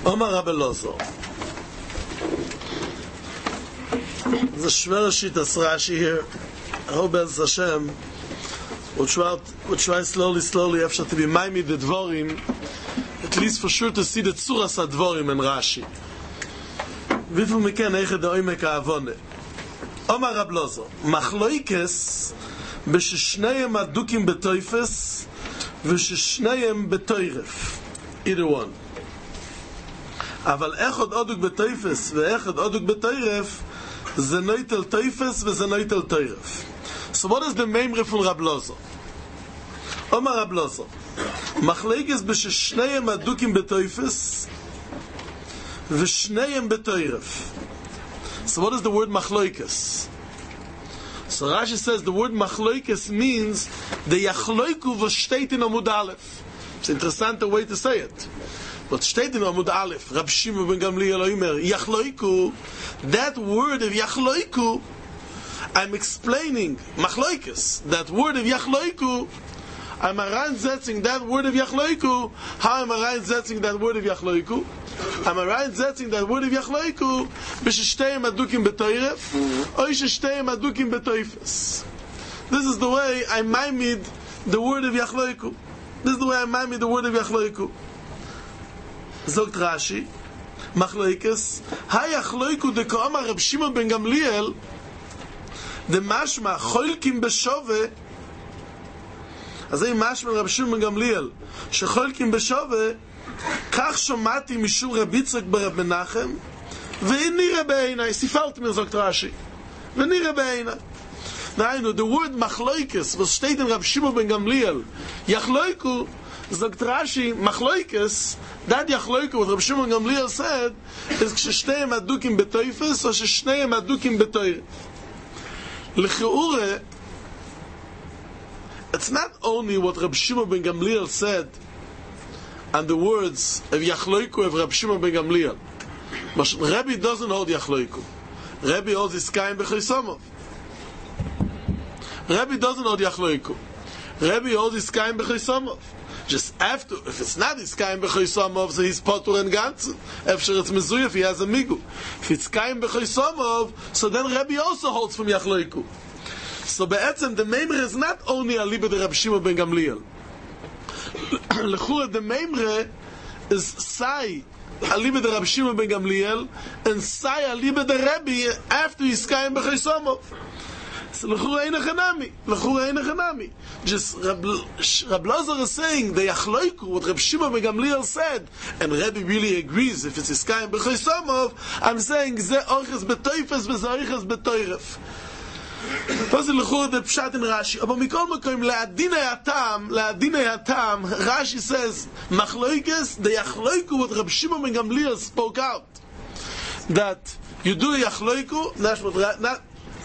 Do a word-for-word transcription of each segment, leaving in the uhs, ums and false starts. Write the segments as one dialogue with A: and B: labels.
A: Omar Rabbi Lozo. The schwere Shittas Rashi here. I hope Bez Hashem we'll try, we'll try slowly, slowly after to be maimi the Dvorim, at least for sure to see the Tzuras HaDvorim in Rashi. Vifu miken eiche de oimek ha'avone. Omar Rabbi Lozo. Machloikes b'sheshneim adukim betoifes v'sheshneim betoiref. Either one. אבל אחד אדוק בטייפס ואחד אדוק בטיירף זה נויטל טייפס וזה נויטל טיירף. So what is the memre von Rabbi Lozo? Omar Rabbi Lozo. מחלקס בששניהם אדוקים בטייפס ושניהם בטיירף. So what is the word מחלקס? So Rashi says the word מחלקס means the yachloiku was steht in Amud Aleph. It's an interesting way to say it. But steht in Amud Aleph, Rab Shimon ben Gamliel Omer, Yachloiku, that word of Yachloiku, I'm explaining, Machloikes, that word of Yachloiku, I'm reinsetzing that word of Yachloiku. How am I reinsetzing that word of Yachloiku? I'm reinsetzing that word of Yachloiku, b'sheshteim adukim b'toiref, or sheshteim adukim b'toifes. This is the way I mimic the word of Yachloiku. This is the way I mimic the word of Yachloiku. Zogt Rashi, Machloikes, hay Yachloiku de Koamar Rab Shimon ben Gamliel, de mashma cholkim b'shove, azay mashma Rab Shimon ben Gamliel, shecholkim b'shove, kach shomati mishur Rab Yitzchak bar Rab Menachem, ve'ini Rabbeina, sifalt mir zogt Rashi, ve'ini Rabbeina. Now, the word Machloikes was stated in Rab Shimon ben Gamliel, Yachloiku, zogt Rashi, Machloikes, that Yachloiku, what Rab Shimon ben Gamliel said, is Sheshteim adukim betoifes, or Sheshteim adukim betoiref. L'cheure, it's not only what Rab Shimon ben Gamliel said, and the words of Yachloiku of Rab Shimon ben Gamliel. But Rabbi doesn't hold Yachloiku. Rabbi holds Iskayim b'chaysomov. Rabbi doesn't hold Yachloiku. Rabbi holds Iskayim b'chaysomov. Just after, if it's not Iskayim b'chaysomov, so he's potur and ganzen. After it's mezuyah, he has a migu. If it's Iskayim b'chaysomov, so then Rabbi also holds from Yachloiku. So be'etzem, the memre is not only aliba de Rab Shimon ben Gamliel. L'chura, the memre is sai aliba de Rab Shimon ben Gamliel, and sai aliba de Rabbi after Iskayim b'chaysomov. L'chura eina chanami. L'chura eina chanami. Just Rab, Rab Lozo is saying the Yachloiku, what Rab Shimon ben Gamliel said, and Rabbi really agrees if it's Iskayim b'chaysomov, I'm saying ze orches betoifes, ze orches betoiref. Das ist l'chura the pshat in Rashi. Aber mikol makom le'adinei hatam, le'adinei hatam, Rashi says Machloikes, the Yachloiku, what Rab Shimon ben Gamliel spoke out, that you do Yachloiku, that's what not.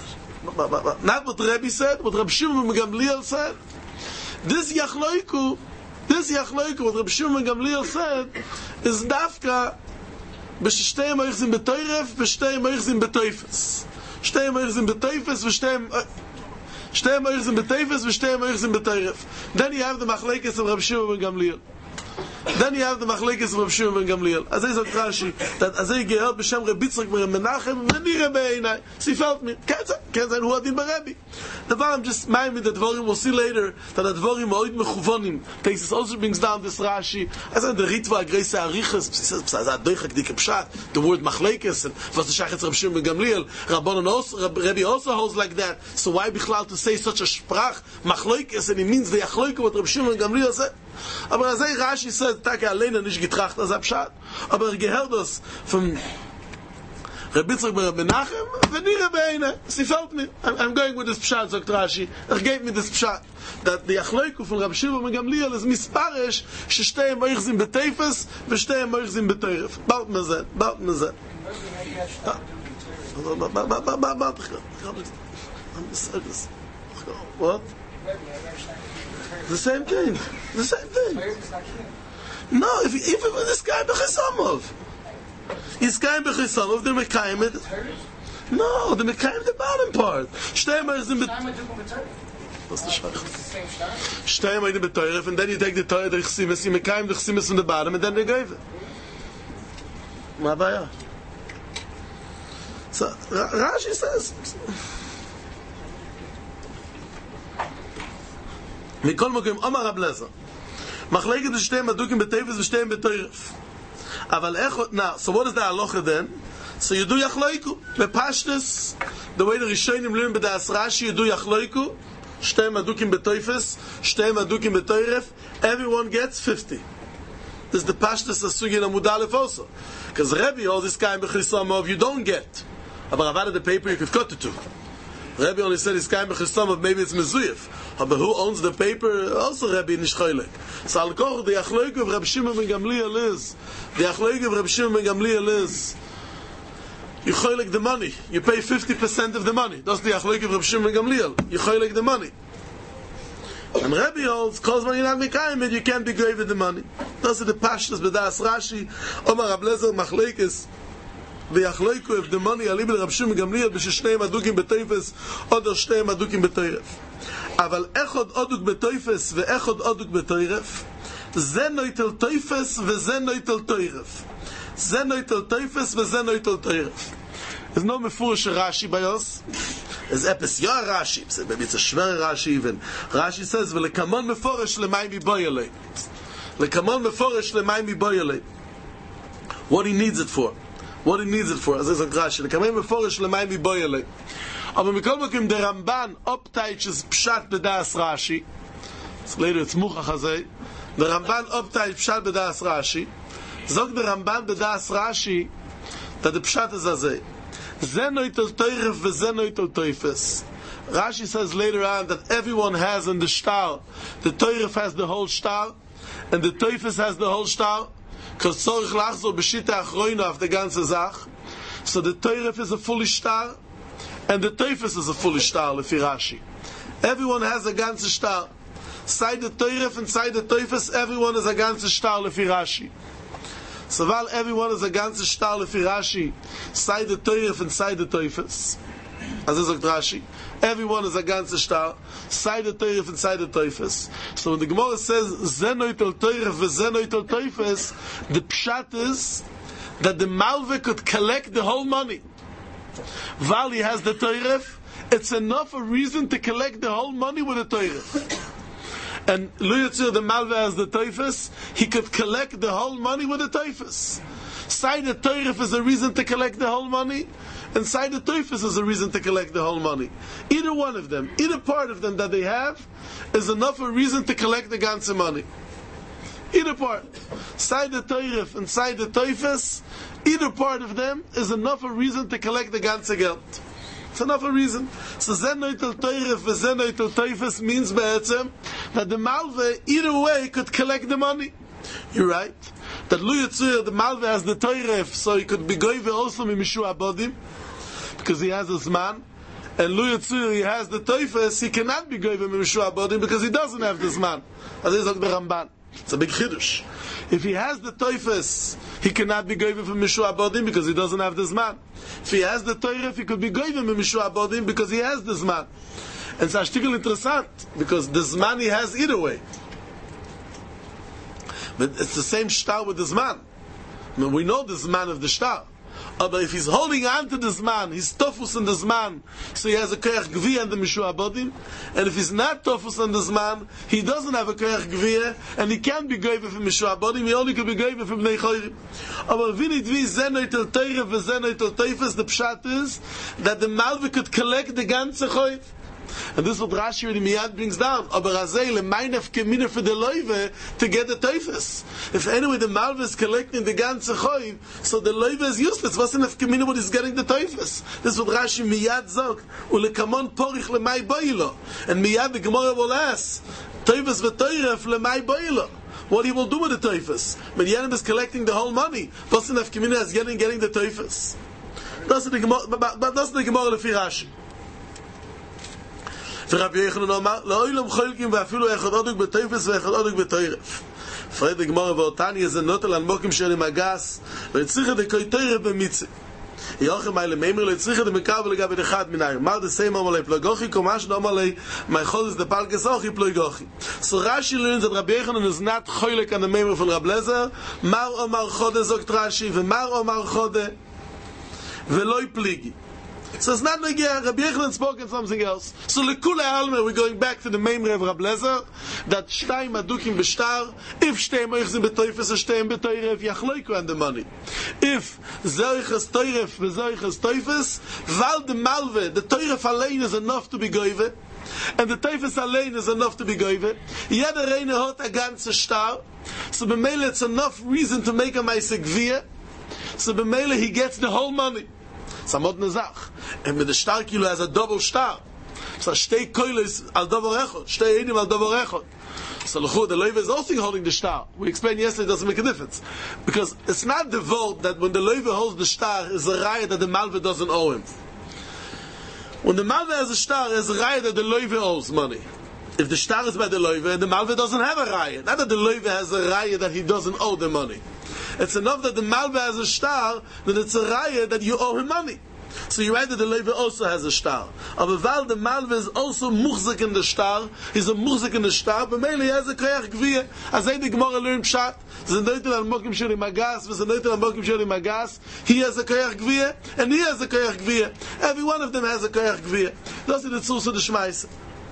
A: Not what Rabbi said, what Rab Shimon ben Gamliel said. This Yachloiku, this Yachloiku, what Rab Shimon ben Gamliel said, is dafka b'shtei moichzim b'toiref, b'shtei moichzim b'toifes. Shtei moichzim b'toifes, v'shtei shtei moichzim b'toifes, v'shtei moichzim b'toiref. Then you have the machlekes of Rab Shimon ben Gamliel. Then you have the machlekes of Rab Shimon ben Gamliel. As I said, Rashi, that as I gehört b'shem Reb Yitzchak bar Reb Menachem, v'ni Rabbeina, sie felt me. Can't say, can't say, who adin b'Rebbe. The I'm just mind me that Dvorim, we'll see later, that the Dvorim oid mechuvonim. Takes us also brings down this Rashi. As I said, the Ritva, Greise Ariches, the word machlekes, and was the Shachetz Rab Shimon ben Gamliel, Rabbanon also, Rebbe also holds like that. So why bichlal to say such a sprach, machlekes, and it means the Yachloiku, what Rab Shimon ben Gamliel said? Aber as I Rashi said, Taka alleine nicht getracht als Abschad. Aber er gehört das von Reb Yitzchak bar Reb Menachem, v'ni Rabbeina. Sie fällt mir. I'm going with this Pshat, sagt Rashi. Er gave me this Pshat. That the Yachloiku von Rab Shimon ben Gamliel is misparish, sheshtei moichzim b'teifes, v'shtei moichzim b'toiref. Balt me zeh, balt me zeh. What? The same thing. The same thing. No, if if it was this guy b'chesomov, this guy b'chesomov, the mekayim it. No, the mekayim the bottom part. Shtei moichzim b'toiref. What's the shayach? Shtei moichzim b'toiref, and then you take the toiref, the chsimis, you mekayim the chsimis from the bottom, and then they gave it. מה הבעיה? So, Rashi says מכל מקום, אומר רב לזר מחלקת שתיהם בדוקים בטייפס ושתיהם בתוירף אבל איך, now, so what is the halacha then? So you do yachloiku בפשטס the way the Rishonim learn בדאס רש"י you do yachloiku שתיהם בדוקים בטייפס שתיהם בדוקים בתוירף everyone gets fifty. This is the pashtas asugin amud aleph also because Rebbe holds this guy in b'chisam you don't get but I've added the paper you could cut it to. Rebbe only said this guy in b'chisam maybe it's mezuyef but who owns the paper? Also Rebbe nish choylek. So al koch the yachloik of Reb Shimon ben Gamliel is the yachloik of Reb Shimon ben Gamliel is you choylek the money, you pay fifty percent of the money. That's the yachloik of Reb Shimon ben Gamliel, you choylek the money. And Rebbe holds, calls when you have Mekayim, you can't be grave with the money. Those are the pashtas, B'das Rashi, Omar Rab Lezer, Machlekes, V'yachleiku, if the money, Alibel Rab Shimon Gamliel, B'sheshnei Madukim B'toifes, Odor Shnei Madukim B'toiref. Aval Echod Oduk B'toifes, V'echod Oduk B'toiref, Ze Noitel Toifes, V'ze Noitel Toiref. Ze Noitel Toifes, V'ze Noitel Toiref. There's no mefurish Rashi by us. There's epis yar Rashi. Maybe it's a shver Rashi even. Rashi says, "V'lekamon mefurish lemayim miboyelei." Lekamon mefurish lemayim miboyelei. What he needs it for? What he needs it for? As I said, Rashi. Lekamon mefurish lemayim miboyelei. Aber mikol makim the Ramban optaitches pshat b'das Rashi. So later it's muchach hazei. The Ramban optaitch pshat b'das Rashi. Zog the Ramban b'das Rashi that the pshat is hazei. Zenoitel Toiref v'Zenoitel Toifes. Rashi says later on that everyone has in the shtar. The Toiref has the whole shtar, and the Toifes has the whole shtar. Because Tzorich Lachzor b'Shita Achroina of the ganze Zach. So the Toiref is a fully shtar, and the Toifes is a fully shtar. Lefi Rashi, everyone has a ganze shtar. Side the Toiref and side the Toifes, everyone is a ganze shtar. Lefi Rashi. So while everyone is a ganze shtar lefi Rashi, side the Toiref and side the Toifes, as is sagt Rashi, everyone is a ganze shtar, side the Toiref and side the Toifes. So when the Gemara says Zenoitel Toiref v'Zenoitel Toifes, the pshat is that the Malve could collect the whole money. While he has the Toiref, it's enough a reason to collect the whole money with the Toiref. And Luyatzir, the Malva has the Toifes, he could collect the whole money with the Toifes. Side the Toiref is a reason to collect the whole money, and side the Toifes is a reason to collect the whole money. Either one of them, either part of them that they have, is enough a reason to collect the ganze money. Either part. Side the Toiref and side the Toifes, either part of them is enough a reason to collect the ganze Geld. It's enough a reason. So Zenoitel Toiref v'Zenoitel Toifes means be'etzem that the Malve either way could collect the money. You're right. That Lu Yitzur, the Malve has the Toiref, so he could be goyve also Mimishua Abodim, because he has his man. And Lu Yitzur, he has the Toifes, he cannot be goyve Mimishua Abodim because he doesn't have this man. As is like the Ramban. It's a big chiddush. If he has the Toifes, he cannot be goyve from Mishua Abodim because he doesn't have this man. If he has the Toiref, he could be goyve from Mishua Abodim because he has this man. And it's a shtickle interessant because this man he has either way. But it's the same shtar with this man. I mean, we know this man of the shtar. Uh, but if he's holding on to this man, he's tofus on this man, so he has a koyach gviyah and the Mishua Abodim. And if he's not tofus on this man, he doesn't have a koyach gviyah, and he can't be goyve from Mishua Abodim, he only could be goyve from Bnei Chorim. Aber vinit vi zenoitel Toiref v'zenoitel Toifes, the pshat is that the Malve could collect the ganze choiv. And this is what Rashi really miyad brings down. Aber azay le'maynef kemina for the loive to get the Toifes. If anyway the Malva is collecting the ganze choiv, so the loive is useless. What's enough kemina when he's getting the Toifes? This is what Rashi miyad zog. Ulekamon porich lemay boilo. And miyad the Gemara will ask, Toifes v'toiref lemay boilo. What he will do with the Toifes? When Yenim is collecting the whole money, what's enough kemina is getting getting the Toifes? That's the Gemara. But that's the Gemara lefi Rashi. Rabbi Yochanan Omar, "La'olam cholkim ve'afilu echad oduk b'toifes ve'echad oduk b'toiref." Fried the Gemara v'otani is a notel an mokim shel magas ve'tzichet dekoy toiref b'mitzeh. Yochem Eile Meimer le tzricha de Mekabel gabe de Chad Minayim. Mar de Seima Malei Plogochi, Komash no Malei, my Chodes de Palkes Ochi Plogochi. So Rashi learns that Rabbi Yechanan is not choilek on the Meimer from Rab Lezer. Mar Omar Chode zogt Rashi, v'Mar Omar Chode, v'loi Pligi. So it's not like yeah, Rabbi Yechanan spoke in something else. So lekula alma, we're going back to the Meimer of Rab Lezer, that shtayim adukim b'shtar, if shtayim oichzim b'toifes, or shtayim b'toirev, yachloiku on the money. If zoiches toiref, v'zoiches toifes, val de malve, the toiref allein is enough to be goive, and the toifes allein is enough to be goive, jeder reine hot a ganze star, so b'meile it's enough reason to make a meise gviyah, so b'meile he gets the whole money. Samod nezach. And with the star kilo has a double star. So shtei koiles al double echot. Shtei edim al double echot. So l'chu, the loiva is also holding the star. We explained yesterday it doesn't make a difference. Because it's not the vote that when the loiva holds the star is a raya that the malva doesn't owe him. When the malva has a star, is a raya that the loiva owes money. If the star is by the loiva, the malva doesn't have a raya. Not that the loiva has a raya that he doesn't owe the money. It's enough that the malva has a star, that it's a raya that you owe him money. So you add that the loiva also has a star. Aber weil the malva is also muchzik in the star, he's a muchzik in the star, but mainly he has a koyach gviyah. As I the Gemara learned pshat, ze noitel al mokim sheli magas, ze noitel al mokim sheli magas, he has a koyach gviyah, and he has a koyach gviyah. Every one of them has a koyach gviyah. That's the tzur of the shmeise.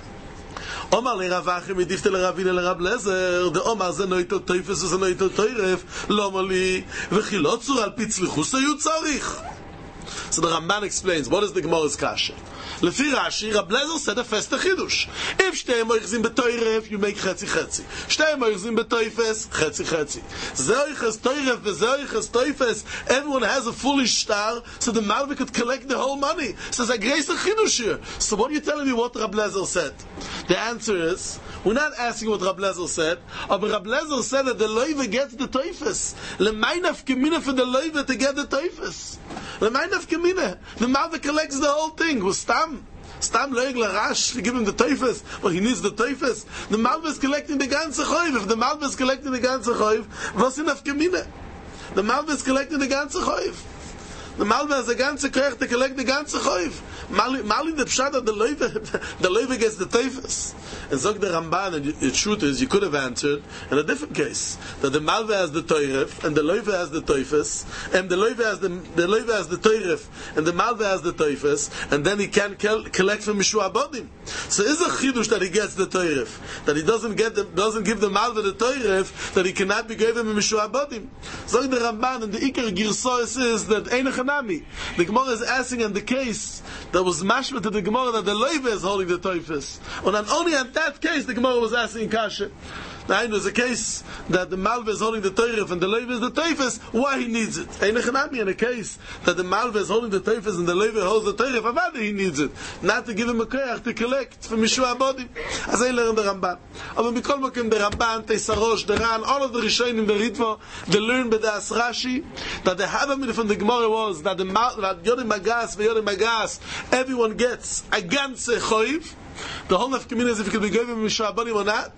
A: Omar le Ravachim midifte le Ravina le Rab Lezer, the Omar ze noito toifes ze noito toiref, lo mali v'chilot zur al pitzlichus ayu tzarich. So the Ramban explains what is the Gemara's kasha. Lefi Rashi, Rab Lezer said a festa chidush. If shtei moichzim betoiref, you make chetzi chetzi. Shtei moichzim betoifes, chetzi chetzi. Zoiches toiref v'zoiches toifes. Everyone has a foolish star, so the malva could collect the whole money. So it's a great chidush here. So what are you telling me what Rab Lezer said? The answer is, we're not asking what Rab Lezer said, but Rab Lezer said that the loiva gets the toifes. L'maynaf kemina for the loiva to get the toifes. L'maynaf kemina. The malva collects the whole thing. Was stam. Stam loig larash to give him the toifes, but he needs the toifes. The malva is collecting the ganze choiv. If the malva is collecting the ganze choiv, was enough kemina? The malva is collecting the ganze choiv. The malva has a ganze koyach to collect the ganze choiv. Mali the pshat that the loiva, the loiva gets the teifes. And Zog the Ramban, and the truth is, you could have answered in a different case that the malva has the toiref and the loiva has the teifes, and the loiva has the the loiva has the toiref and the malva has the teifes, and then he can kel- collect from Mishua Bodim. So is a chidush that he gets the toiref, that he doesn't get the, doesn't give the malva the toiref, that he cannot be given in Mishua Bodim. Zog the Ramban, and the Iker Girsois is that Einachanami. The Gemara is asking in the case that was mashma to the Gemara that the loiva is holding the teifes, and not only at that case the Gemara was asking kasha. Now there's a case that the malva is holding the teiref and the loiva is the teifes, why he needs it. Einachanami, in a case that the malva is holding the teifes and the loiva holds the teiref, avada he needs it, not to give him a koyach to collect from Mishua Bodim. As I learned the Ramban. Aber mikol mokim the Ramban, Teisarosh, the Ran, all of the Rishonim, the Ritva, they learned by the Rashi that the Havamid from the Gemara was that the that Yodim Magas, Yodim Magas, everyone gets a ganze choiv. The whole of community is if it can be given Mishua Bodim or not.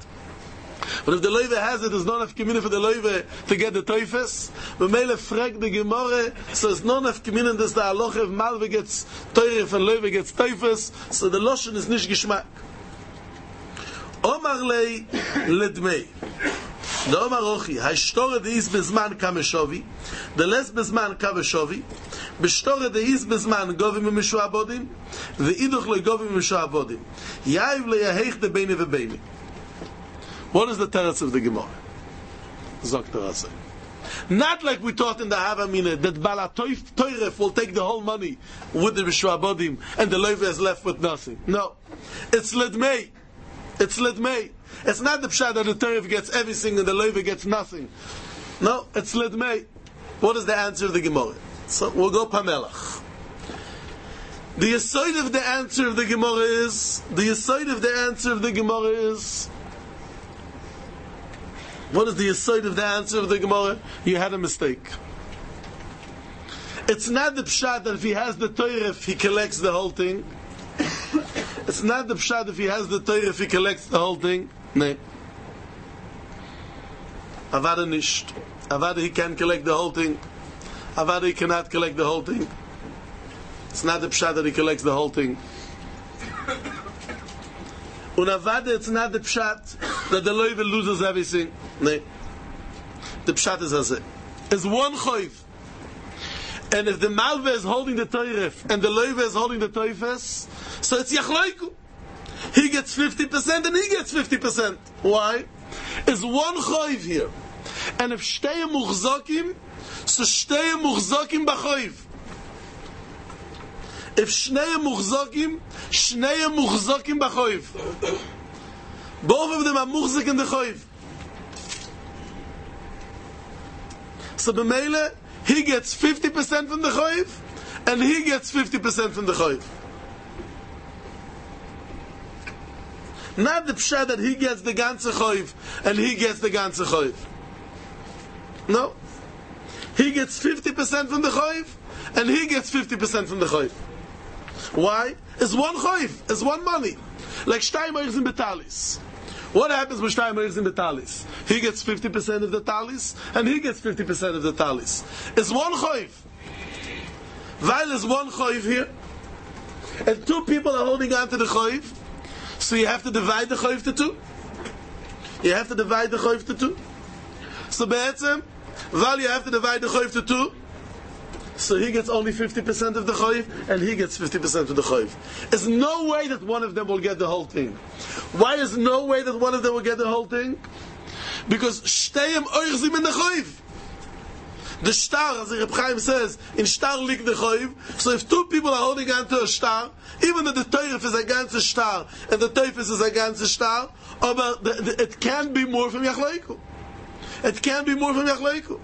A: But if the loiva has it, there's not enough community for the loiva to get the teifes. But Mele frag the Gemara, so there's not enough community. There's the halacha if malva gets teiref and loiva gets teifes. So the loshen is nish gishmak. Omar lei ledmei. The Omar Ochi, ha'ishtore deis bezman kameshovi, the les bezman kameshovi, b'shtore deis bezman govim u'mishua bodim, ve'iduch le govim u'mishua bodim. Ya'iv le yaheich de beini ve'beini. What is the teretz of the Gemara? Zok Terase. Not like we taught in the Havamina that Bala Toiref will take the whole money with the Mishua Bodim and the loiva is left with nothing. No. It's Ledmei. It's Ledmei. It's not the pshat that the Toiref gets everything and the loiva gets nothing. No, it's Ledmei. What is the answer of the Gemara? So we'll go Pamelach. The aside of the answer of the Gemara is, the aside of the answer of the Gemara is, what is the aside of the answer of the Gemara? You had a mistake. It's not the pshat that if he has the toiref, he collects the whole thing. It's not the pshat if he has the toiref, he collects the whole thing. No. Avada nisht. Avada he can collect the whole thing. Avada he cannot collect the whole thing. It's not the pshat that he collects the whole thing. Unavada, it's not the pshat that the loive loses everything. No. The pshat is as it. It's one choiv. And if the malve is holding the toiref and the loive is holding the toifes, so it's yachloiku. He gets fifty percent and he gets fifty percent. Why? It's one choiv here. And if shtei muchzokim, so shtei muchzokim b'choiv. If shnei muchzokim, shnei muchzokim b'choiv. Both of them are muchzik in the choiv. So b'meile, he gets fifty percent from the choiv, and he gets fifty percent from the choiv. Not the pshat that he gets the ganze choiv, and he gets the ganze choiv. No. He gets fifty percent from the choiv, and he gets fifty percent from the choiv. Why? It's one choiv, it's one money. Like shtayim oichs in betalis. What happens with shtayim oichs in betalis? He gets fifty percent of the talis, and he gets fifty percent of the talis. It's one choiv. While there's one choiv here, and two people are holding on to the choiv, so you have to divide the choiv to two. You have to divide the choiv to two. So be'etzem, while you have to divide the choiv to two, so he gets only fifty percent of the choiv, and he gets fifty percent of the choiv. There's no way that one of them will get the whole thing. Why is no way that one of them will get the whole thing? Because shteim oichzim in the choiv. The star, as the Reb Chaim says, in star liegt the choiv. So if two people are holding on to a star, even though the toiref is a ganze star, and the toifes is a ganze star, but the, the, it can be more from yachloiku. It can be more from yachloiku.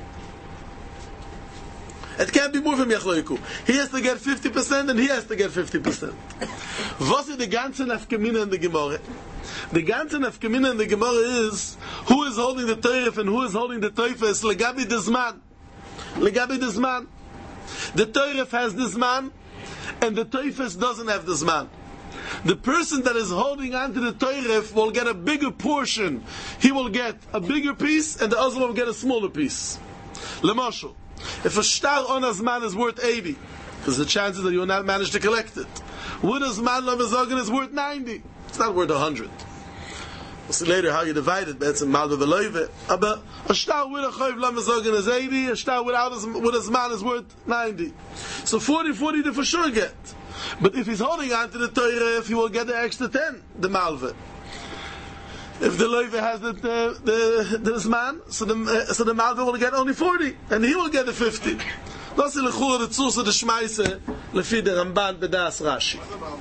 A: It can't be more from Yachloiku. He has to get fifty percent and he has to get fifty percent. Was is the ganze nafkamina in the Gemara? The ganze nafkamina in the Gemara is who is holding the toiref and who is holding the toifes. Legabi desman. Legabi desman. The toiref has desman and the toifes doesn't have desman. The person that is holding on to the toiref will get a bigger portion. He will get a bigger piece and the other will get a smaller piece. Lemashal. If a star on a zman is worth eighty, because the chances that you will not manage to collect it. With a zman lamazogan is worth ninety. It's not worth one hundred. We'll see later how you divide it. That's a mal with a loive. But a star with a choiv lamazogan is eighty. A star without a, with a zman is worth ninety. So forty forty they for sure get. But if he's holding on to the toiref, he will get the extra ten, the malve. If the loive has the the the, the zman, so the uh, so the malve will get only forty, and he will get the fifty. Das ist lechur the tzus the shmeise lefi the Ramban bedas Rashi.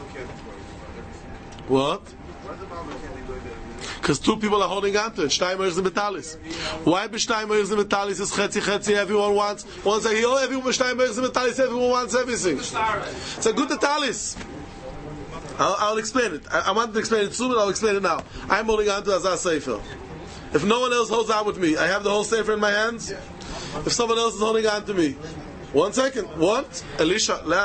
A: What? Because two people are holding on to it. Shtayim is the metalis. Why be Shtayim is the metalis? Is chetzi chetzi. Everyone wants. One say, oh, everyone Shtayim is the metalis. Everyone wants everything. It's a good metalis. I'll, I'll explain it. I, I wanted to explain it soon, but I'll explain it now. I'm holding on to Azaz Sefer. If no one else holds on with me, I have the whole Sefer in my hands. If someone else is holding on to me, one second. What? Elisha, la.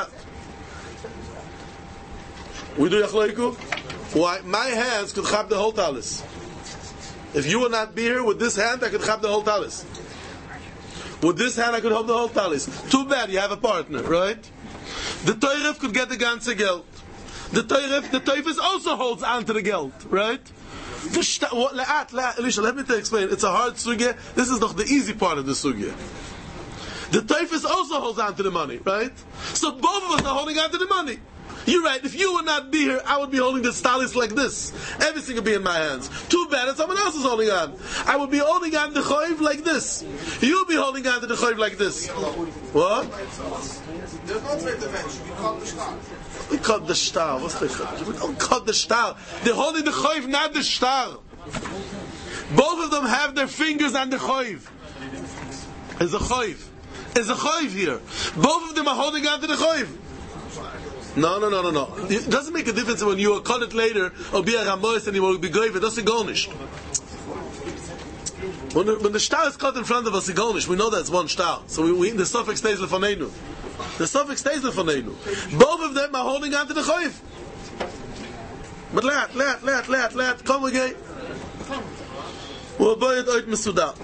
A: We do Yachloiku? Why? My hands could chab the whole talis. If you will not be here with this hand, I could chab the whole talis. With this hand, I could hold the whole talis. Too bad, you have a partner, right? The toiref could get the ganze geld. The toiref, the toifes also holds on to the geld, right? The shta, what, le'at, le'at, Elisha, let me tell you, explain. It's a hard sugya. This is the easy part of the sugya. The toifes also holds on to the money, right? So both of us are holding on to the money. You're right. If you would not be here, I would be holding the talis like this. Everything would be in my hands. Too bad that someone else is holding on. I would be holding on the choiv like this. You would be holding on to the choiv like this. What?
B: There's no third dimension. We call the star.
A: We call the star. What's the choiv? We don't call the star. They're holding the choiv, not the star. Both of them have their fingers on the choiv. There's a choiv. There's a choiv here. Both of them are holding on to the choiv. No, no, no, no, no. It doesn't make a difference when you will cut it later or be a Ramois and you will be grave. It doesn't go nicht. When the, when the star is cut in front of us, it goes nicht. We know that's one star. So we, we, the suffix stays lefanenu. The suffix stays lefanenu. Both of them are holding on to the choiv. But let, let, let, let, let. Come again. We'll buy it out Mesudar.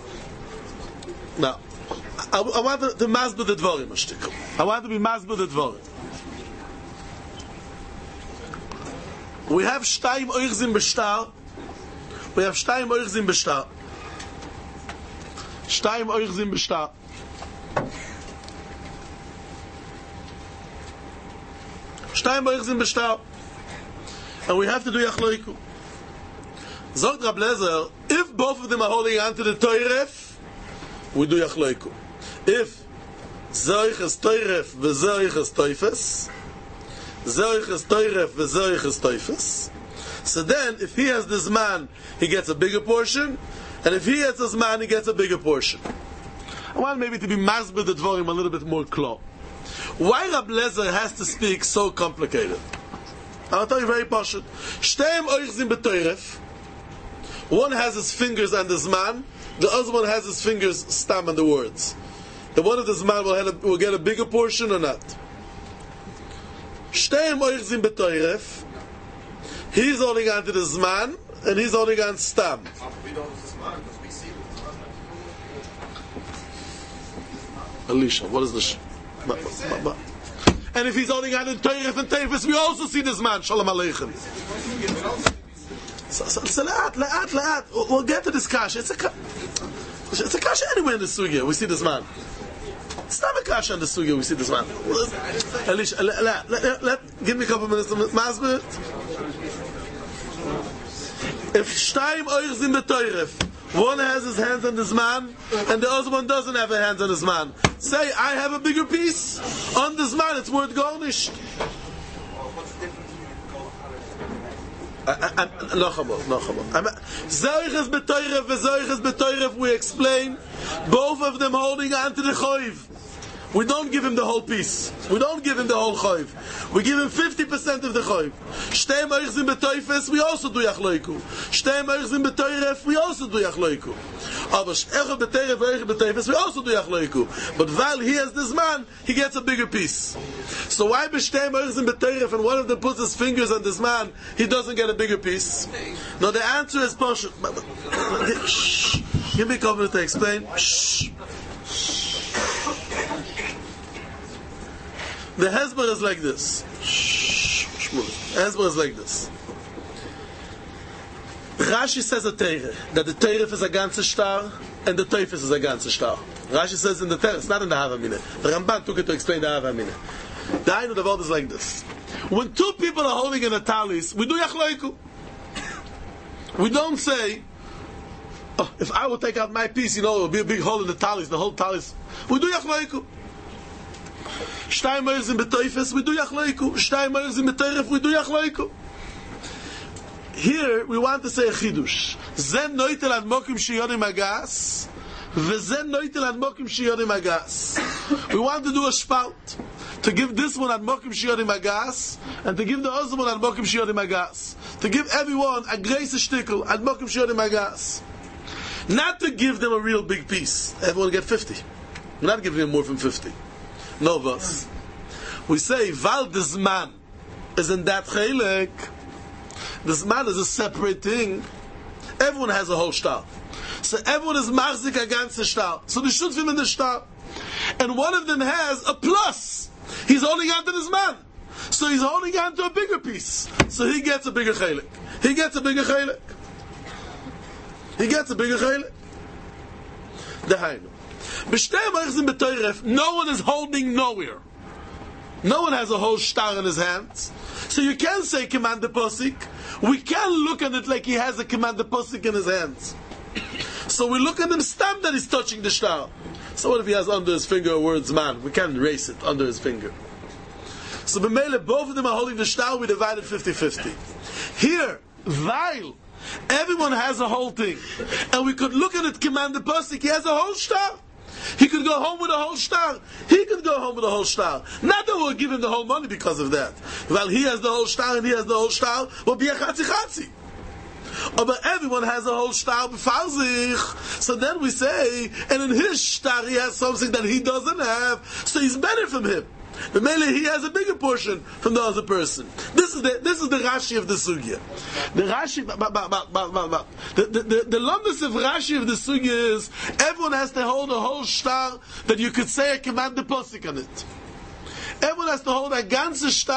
A: Now, I, I want to, to masbid the dvarim. I want to be masbid the dvarim. We have Shtayim Oichzim B'Shtar. We have Shtayim Oichzim B'Shtar. Shtayim Oichzim B'Shtar. Shtayim Oichzim B'Shtar. And we have to do Yachloiku. Zogt Rab Lezer, if both of them are holding on to the Toiref, we do Yachloiku. If Zoich is Toiref, V'Zoich is Toifes, Zoich is Toiref, V'Zoich is Toifes, so then, if he has this man, he gets a bigger portion, and if he has this man, he gets a bigger portion. I want maybe to be masbid the dvorim a little bit more clear. Why Rab Lezer has to speak so complicated? I'll tell you very pashut. Shteim oichzim b'toiref. One has his fingers on this man, the other one has his fingers stam on the words. The one of this man will, have a, will get a bigger portion or not. Shteim oichzim b'toiref. He's holding on to this man, and he's holding on stam.
B: We don't use this man because we see it.
A: Elisha, what is this? Ma, ma, ma. And if he's holding on to Toiref and Teifes, we also see this man. Shalom Aleichem. So, so, so le'at, le'at, le'at. We'll get to this kasha. It's a kasha. It's a kasha anywhere in the sugya. We see this man. It's not a kasha in the sugya. We see this man. Elisha, let, let, let, let, give me a couple minutes to masbir. If Shtayim Oichzim b'Toiref, one has his hands on this man, and the other one doesn't have his hands on this man. Say, I have a bigger piece on this man, it's worth garnished.
B: What's the difference between
A: No chabot, no chabot. Zoiches b'Toiref, v'zoiches b'Toiref, we explain, both of them holding on to the choiv. We don't give him the whole piece. We don't give him the whole choiv. We give him fifty percent of the choiv. Shtei moichzim b'toifes, we also do yachloiku. Shtei moichzim b'toiref, we also do yachloiku. Aber sh'echa b'teiref, v'echa b'toifes, we also do yachloiku. But while he has this man, he gets a bigger piece. So why b'shtei moichzim b'toiref, and one of them puts his fingers on this man, he doesn't get a bigger piece? No, the answer is partial. Shh. Give me a couple minutes to explain. Shh. The Hezbollah is like this. Hezbollah is like this. Rashi says a Teire, that the Teiref is a ganze star, and the Teifes is a ganze star. Rashi says in the Teire, it's not in the Havamina. The Ramban took it to explain the Havamina. The Ainu of all is like this. When two people are holding in a talis, we do Yachloiku. We don't say, oh, if I will take out my piece, you know, it will be a big hole in the talis, the whole talis. We do Yachloiku. Shtayim oichzim b'toifes, we do yachloiku. Shtayim oichzim b'toiref, we do yachloiku. Here, we want to say a chidush. Zen noitel ad mokim shiyonim agas, v'zen noitel ad mokim shiyonim agas. We want to do a spout, to give this one ad mokim shiyonim agas, and to give the other one ad mokim shiyonim agas. To give everyone a grace shtickle ad mokim shiyonim agas. Not to give them a real big piece. Everyone get fifty. We're not giving them more than fifty. No verse. We say, Val this man is in that chelek. This man is a separate thing. Everyone has a whole star. So everyone is marzik against the star. So they should film in the star. And one of them has a plus. He's holding on to this man. So he's holding on to a bigger piece. So he gets a bigger chelek. He gets a bigger chelek. He gets a bigger chelek. The Hainu. No one is holding nowhere. No one has a whole star in his hands. So you can say command the posik. We can look at it like he has a command the posik in his hands. So we look at him stamp that he's touching the star. So what if he has under his finger a words man? We can't erase it under his finger. So b'meile, both of them are holding the star, we divided fifty-fifty. Here, while everyone has a whole thing, and we could look at it command the posik, he has a whole star. He could go home with a whole star. He could go home with a whole star. Not that we'll give him the whole money because of that. Well, he has the whole star and he has the whole star, we'll be a chatzi chatzi. Oh, but everyone has a whole star b'fal sich. So then we say, and in his star he has something that he doesn't have, so he's better from him. The Mele, he has a bigger portion from the other person. This is the this is the Rashi of the Sugya. The Rashi, ba, ba, ba, ba, ba, ba. the the the, the lumdus of Rashi of the Sugya is everyone has to hold a whole star that you could say a command the posik on it. Everyone has to hold a ganze star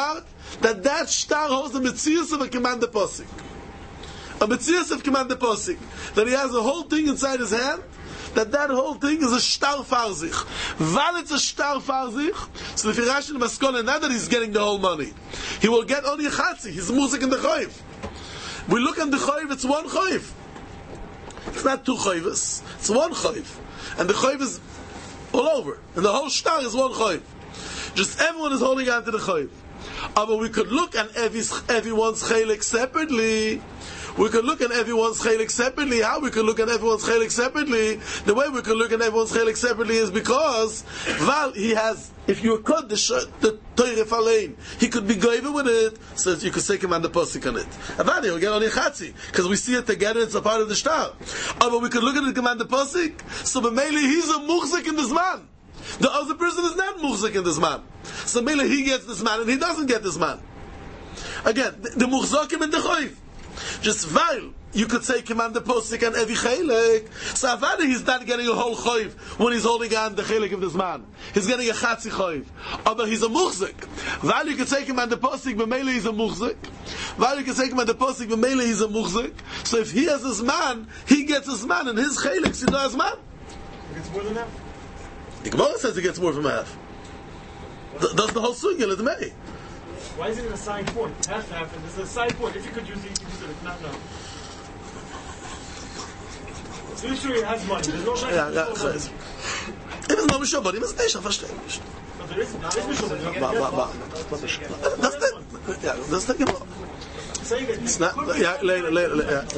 A: that that star holds the Metzius of a command the posik. A Metzius of command the posik. That he has a whole thing inside his hand, that that whole thing is a star farzich. While it's a star farzich, so if Rashi in Maskona, not that he's getting the whole money, he will get only a chatzi, his music in the choiv. We look at the choiv, it's one choiv. It's not two choivs, it's one choiv. And the choiv is all over. And the whole star is one choiv. Just everyone is holding on to the choiv. But we could look at everyone's chelik separately. We could look at everyone's chelik separately. How we could look at everyone's chelik separately? The way we could look at everyone's chelik separately is because Val he has. If you cut the the Torah Alein, he could be goyver with it, so that you could say command the posik on it. Avadi will get only chatzi because we see it together. It's a part of the star. Oh, but we could look at it command the posik. So, but mainly he's a muchzik in this man. The other person is not muchzik in this man. So, mainly he gets this man and he doesn't get this man. Again, the, the muchzakim and the choiv. Just while you could say command the posik and every chelik, so avadi he's not getting a whole choiv when he's holding on the chelik of this man. He's getting a chatzi choiv. But he's a muchzik. While you could say command the posik, but mainly he's a muchzik. While you can say command the posik, but mainly he's a muchzik. So if he has this man, he gets this man, and his chelik is not his man.
C: He gets more than half.
A: The Gemara says he gets more from half. Th- that's the whole sugya. Let me.
C: Why is it a side point? Half half, and there's a side point. If you could use it, you could use it. If not, no. So you sure he has money. There's no
A: Yeah, yeah. So it's, if it's not Mishah, but he must not verstehen.
C: But there is, there is Mishah, but
A: Ba, ba, ba. That's the, yeah, that's the Gemara.
C: saying that
A: It's not, yeah, later, later, later. Yeah.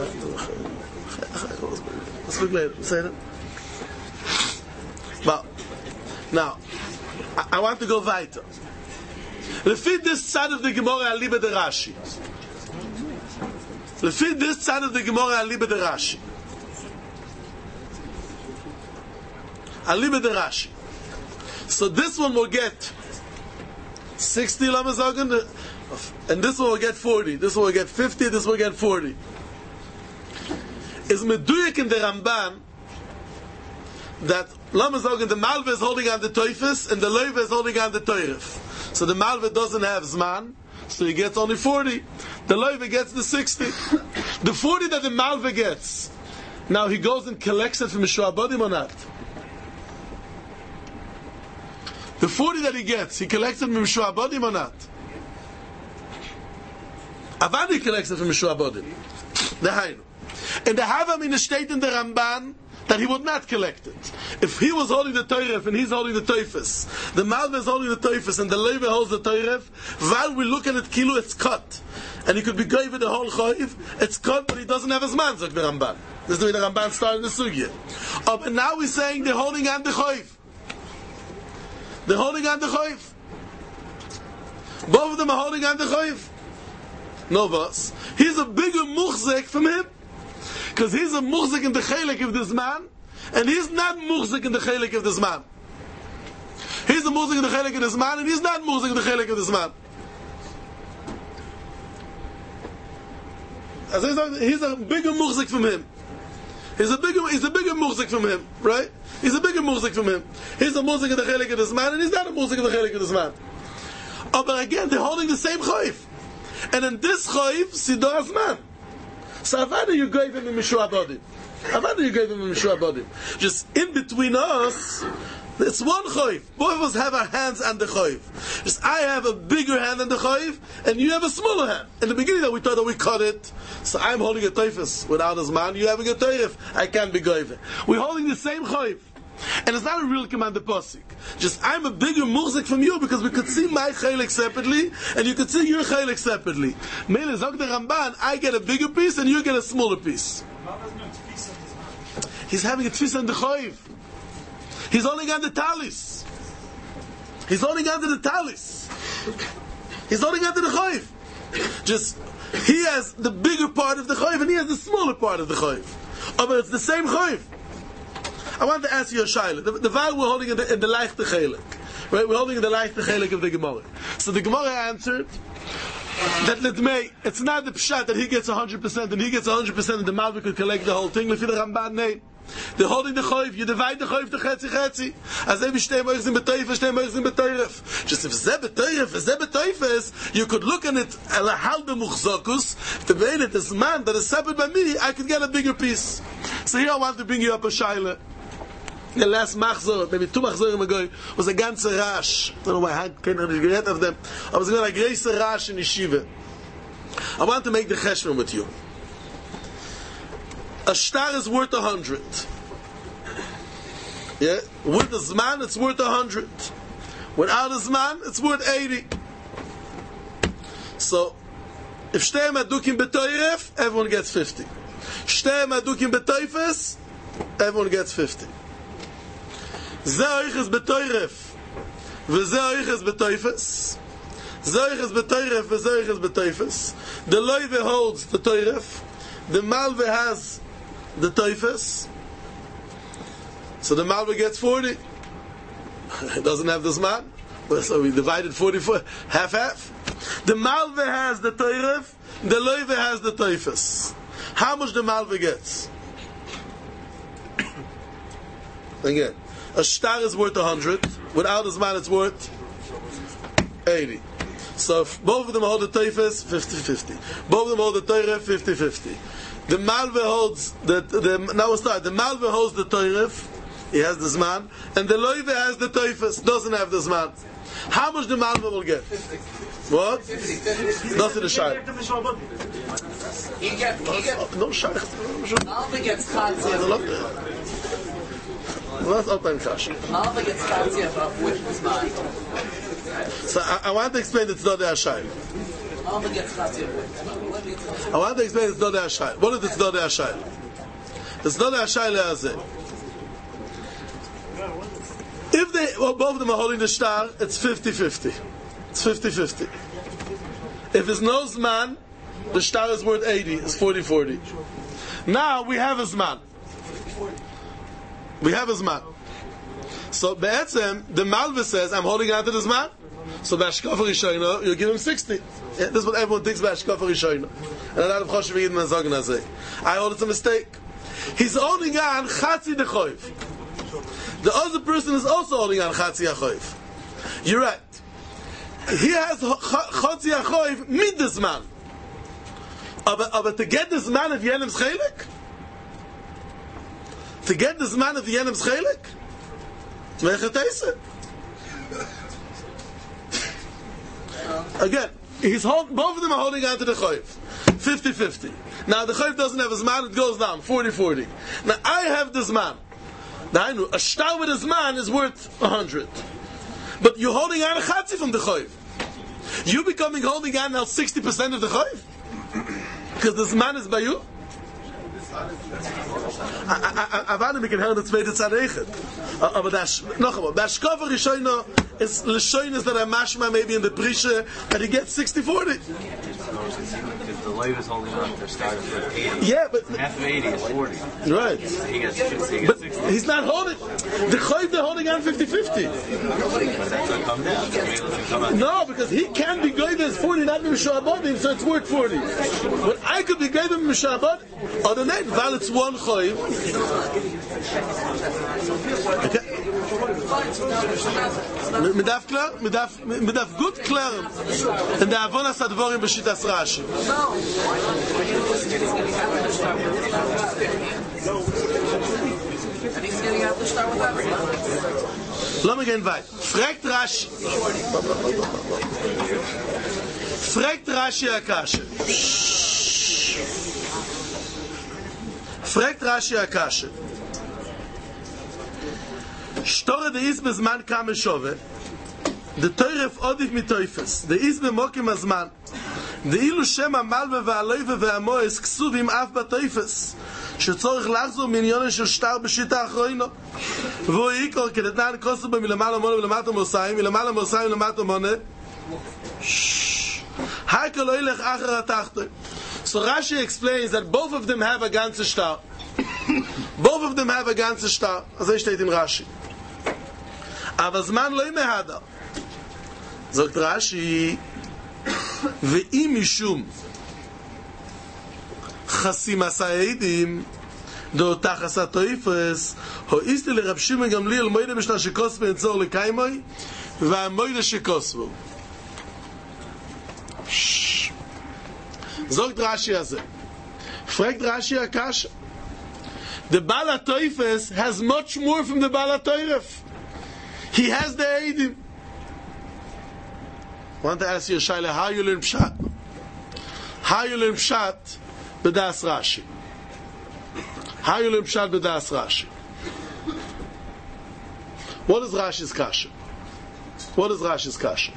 A: Let's look later. Say that. Well, now, I, I want to go weiter. Lefi this side of the Gemara aliba de Rashi. Lefi this side of the Gemara aliba de Rashi. Aliba de Rashi. So this one will get sixty lamazagan, and this one will get forty. This one will get fifty. This one will get forty. Is meduyek in the Ramban that lamazagan the Malva is holding on the Toifus and the Leiva is holding on the Toirif. So the Malva doesn't have Zman, so he gets only forty. The Leiva gets the sixty. The forty that the Malva gets, now he goes and collects it from Mishuabadim or not? The forty that he gets, he collects it from Mishuabadim or not? Avadi collects it from Mishuabadim. The Hainu. And the Havam in the state in the Ramban that he would not collect it. If he was holding the Toiref and he's holding the Toifus, the Malva is holding the Toifus and the Levi holds the Toiref, while we look at it, Kilu, it's cut. And he could be gave with the whole Choiv, it's cut, but he doesn't have his man, like the Ramban. This is the way the Ramban started the Sugya. Oh, but now we're saying they're holding on the Choiv. They're holding on the Choiv. Both of them are holding on the Choiv. No, boss. He's a bigger muchzik from him. Because he's a muchzik in the chelik of this man, and he's not muchzik in the chelik of this man. He's a muchzik in the chelik of this man, and he's not muchzik in the chelik of this man. As I said, he's a bigger muchzik from him. He's a bigger, he's a bigger muchzik from him, right? He's a bigger muchzik from him. He's a muchzik in the chelik of this man, and he's not a muchzik in the chelik of this man. Oh, but again, they're holding the same choiv. And in this choiv, Sido Azman. So Avada you gave him a Mishua Bodim. Avada you gave him a Mishua Bodim. Just in between us, it's one choiv. Both of us have our hands on the choiv. Just I have a bigger hand on the choiv, and you have a smaller hand. In the beginning that we thought that we cut it, so I'm holding a toifus without his man, you having a toif, I can't be goyve. We're holding the same choiv. And it's not a real command the posik. Just I'm a bigger muzik from you because we could see my chelik separately and you could see your chelik separately. Mele zog the Ramban, I get a bigger piece and you get a smaller piece. He's having a tfisa in the choiv. He's holding on the talis. He's holding on to the talis. He's holding on to the choiv. Just he has the bigger part of the choiv and he has the smaller part of the choiv. Oh, but it's the same choiv. I want to ask you a shaila. The, the vow we're holding in the, in the leichte chelik. Right? We're holding in the leichte chelik of the Gemara. So the Gemara answered that Lidmei, it's not the pshat that he gets one hundred percent and he gets one hundred percent and the Malva could collect the whole thing. Lefi the Ramban, nay. They're holding the choiv. You divide the choiv to chetzi chetzi. As they be shtei moichs in betoif, shtei moichs in betoiref. Just if zeh b'toyef, zeh b'toyfes, you could look on it alahal b'muchzokus. To be it is man that is separate by me, I could get a bigger piece. So here I want to bring you up a shaila. The last machzor, maybe two machzorim ago, was a ganze rash. I don't know why I can't get of them. I was going to a greater rash in yeshiva. I want to make the cheshvan with you. A star is worth a hundred. Yeah, with the zman, it's worth a hundred. Without a zman, it's worth eighty. So, if shtei madukim betoyref, everyone gets fifty. Shtei madukim betoyfes, everyone gets fifty. Ze oiches betoyref, veze oiches betoyfes. Ze oiches betoyref, veze oiches betoyfes. The loive holds the toyref. The malve has the toyfes. So the malve gets forty. It doesn't have this man. So we divided forty for half half. The malve has the toyref. The loive has the toyfes. How much the malve gets? Again. A star is worth a hundred. Without his man, it's worth eighty. So if both of them hold the toyfes, fifty-fifty. Both of them hold the toyref, fifty-fifty. The malve holds the, the now we'll start. The malve holds the toyref. He has this man, and the loive has the toyfes. Doesn't have this man. How much the malve will get? What? Nothing to shy.
D: He gets, he gets,
A: No shy.
D: Malva gets chatzia.
A: Let's open cash.
D: Malva gets chatzia with his mind.
A: So I, I want to explain the Tzedodei Hashayil.
D: Malva gets chatzia with.
A: I want to explain the Tzedodei Hashayil. What is the Tzedodei Hashayil? The Tzedodei Hashayil is it. If they, well, both of them are holding the star, it's fifty-fifty. It's fifty-fifty. If it's no Zman, the star is worth eighty. It's forty-forty. Now we have a Zman. We have a Zman. So Be'etzem, the Malva says, I'm holding on to the Zman. So Bashkafa Rishoyna, you give him sixty. Yeah, this is what everyone thinks Bashkafa Rishoyna. And a lot of Choshev Yidin and Zogan Hazeh. I hold it's a mistake. He's holding on Chatzi Dechoiv. The other person is also holding on Chatzi Achoiv. You're right. He has Chatzi Achoiv mid this man. But to get this man of Yenem's Chelik? To get this man of Yenem's Chelik? Again, he's hold, both of them are holding on to the Choiv. fifty-fifty. Now the Choiv doesn't have his man, it goes down. forty-forty. Now I have this man. Now I know, a star with his man is worth a hundred. But you're holding on a Chatzi from the Choiv. You becoming holding on now sixty percent of the Choiv? Because this man is by you? I want to make it hell the zweite Tzadechet. Aber das, noch einmal, Bashkafa Rishoyna is Lishoyna that are mashma maybe in the Prisha that he gets sixty forty.
E: If the light is holding on for starting with eighty,
A: yeah, but
E: half of eighty is forty.
A: Right.
E: He gets, he gets
A: but
E: sixty.
A: He's not holding. The Choyv they're holding on fifty-fifty.
E: But that's going to come down. So maybe it's come out.
A: No, because he can be greater as forty, not Mishabadim, so it's worth forty. But I could be greater than Mishabad, or the next, while it's one Choyv. Okay. Midaf klar, midaf midaf gut klar. And the avonas advorim b'shitas Rashi.
D: And he's getting out the star with that.
A: Lass mich gehen weiter. Fragt Rashi. Fragt Rashi Akashe. Fragt Rashi Akashe. Store de is bezman kam shove. De toyref odif mit toyfes. De is be mokem azman. De ilu shema malve ve aloyve ve amoes ksuvim af batoyfes. שצורך לחזור מיליון של שטר בשיטה האחרונה והוא עיקר כדתנן כוסו במלמעלה מונה ולמטה מוסיים מלמעלה מוסיים ולמטה מונה הייקר לא ילך אחר התחתו. So Rashi explains that both of them have a ganze star. Both of them have a ganze star. אז זה steht in Rashi. אבל זמן לא ימהדר. זאת רש"י ואם משום חסים הסעידים דו תחס הטויפס הו איסטי לרב שמעון גמליאל מוידה בשנה שקוס בנצור לקיימוי והמוידה שקוסבו. זוג רש"י הזה. fragt Rashi Akash. The Baal HaToifes has much more from the Baal HaToiref. He has the Eidim. I want to ask you, Shaila, how you learn Pshat? How you learn Pshat b'das Rashi? How you learn Pshat b'das Rashi? What is Rashi's kasha? What is Rashi's kasha?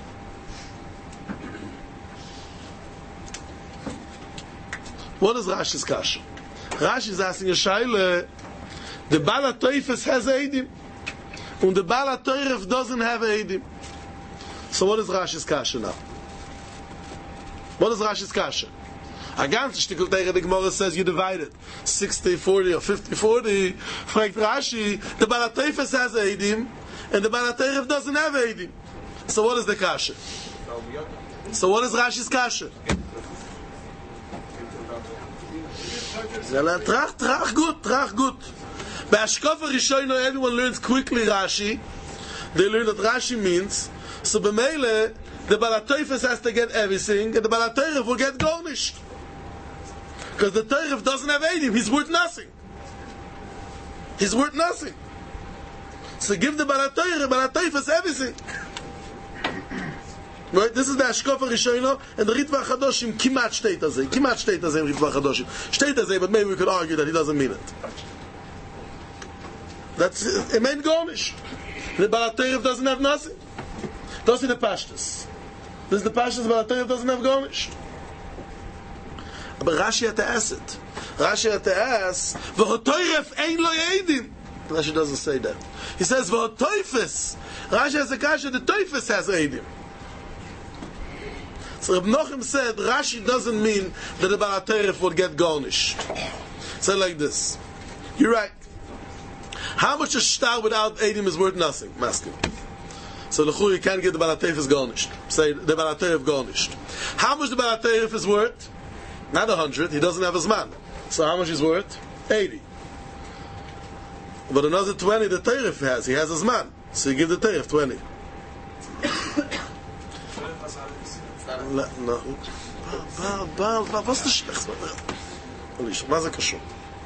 A: What is Rashi's kasha? Rashi is asking a Shaila, the Baal HaToifes has Eidim, and the Baal HaToiref doesn't have Eidim. So what is Rashi's kasha now? What is Rashi's kasha? A ganze Stickel Teire, the Gemara says you divide it sixty forty or fifty forty. Fragt Rashi, the Baal HaToifes has Eidim, and the Baal HaToiref doesn't have Eidim. So what is the kasha? So what is Rashi's kasha? Trach, trach, good, trach, good. By Ashkofa Rishono, everyone learns quickly Rashi. They learn that Rashi means, so b'meile, the Baal HaToifes has to get everything, and the Baal HaToiref will get garnished. Because the Toiref doesn't have Eidim, he's worth nothing. He's worth nothing. So give the Baal HaToiref, Baal HaToifes everything. Right? This is the Ashkofa Rishono, and the Ritva Chadoshim kimat shteit azeh. Kimat shteit azeh in Ritva Chadoshim. Shteit azeh, but maybe we could argue that he doesn't mean it. That's it. Main garnish. The Baal HaToiref doesn't have nothing. Those are the Pashtas. This is the Pashtas, Baal HaToiref doesn't have garnish. But Rashi had to ask it. Rashi had to ask, V'hotoiref ein lo eidim. Rashi doesn't say that. He says, V'hotoifes. Rashi has a kasha, the Toifes has eidim. So Reb Nochem said, Rashi doesn't mean that the Baal HaToiref would get garnished. Say like this. You're right. How much a shtar without Eidim is worth nothing? Masking. So l'chu, you can't get the Baal HaToiref garnished. Say the Baal HaToiref garnished. How much the Baal HaToiref is worth? Not a hundred. He doesn't have his man. So how much is worth? Eighty. But another twenty the Toiref has. He has his man. So you give the Toiref twenty. No, no. Baal, Baal, Baal, what's the shech? מה זה קשור?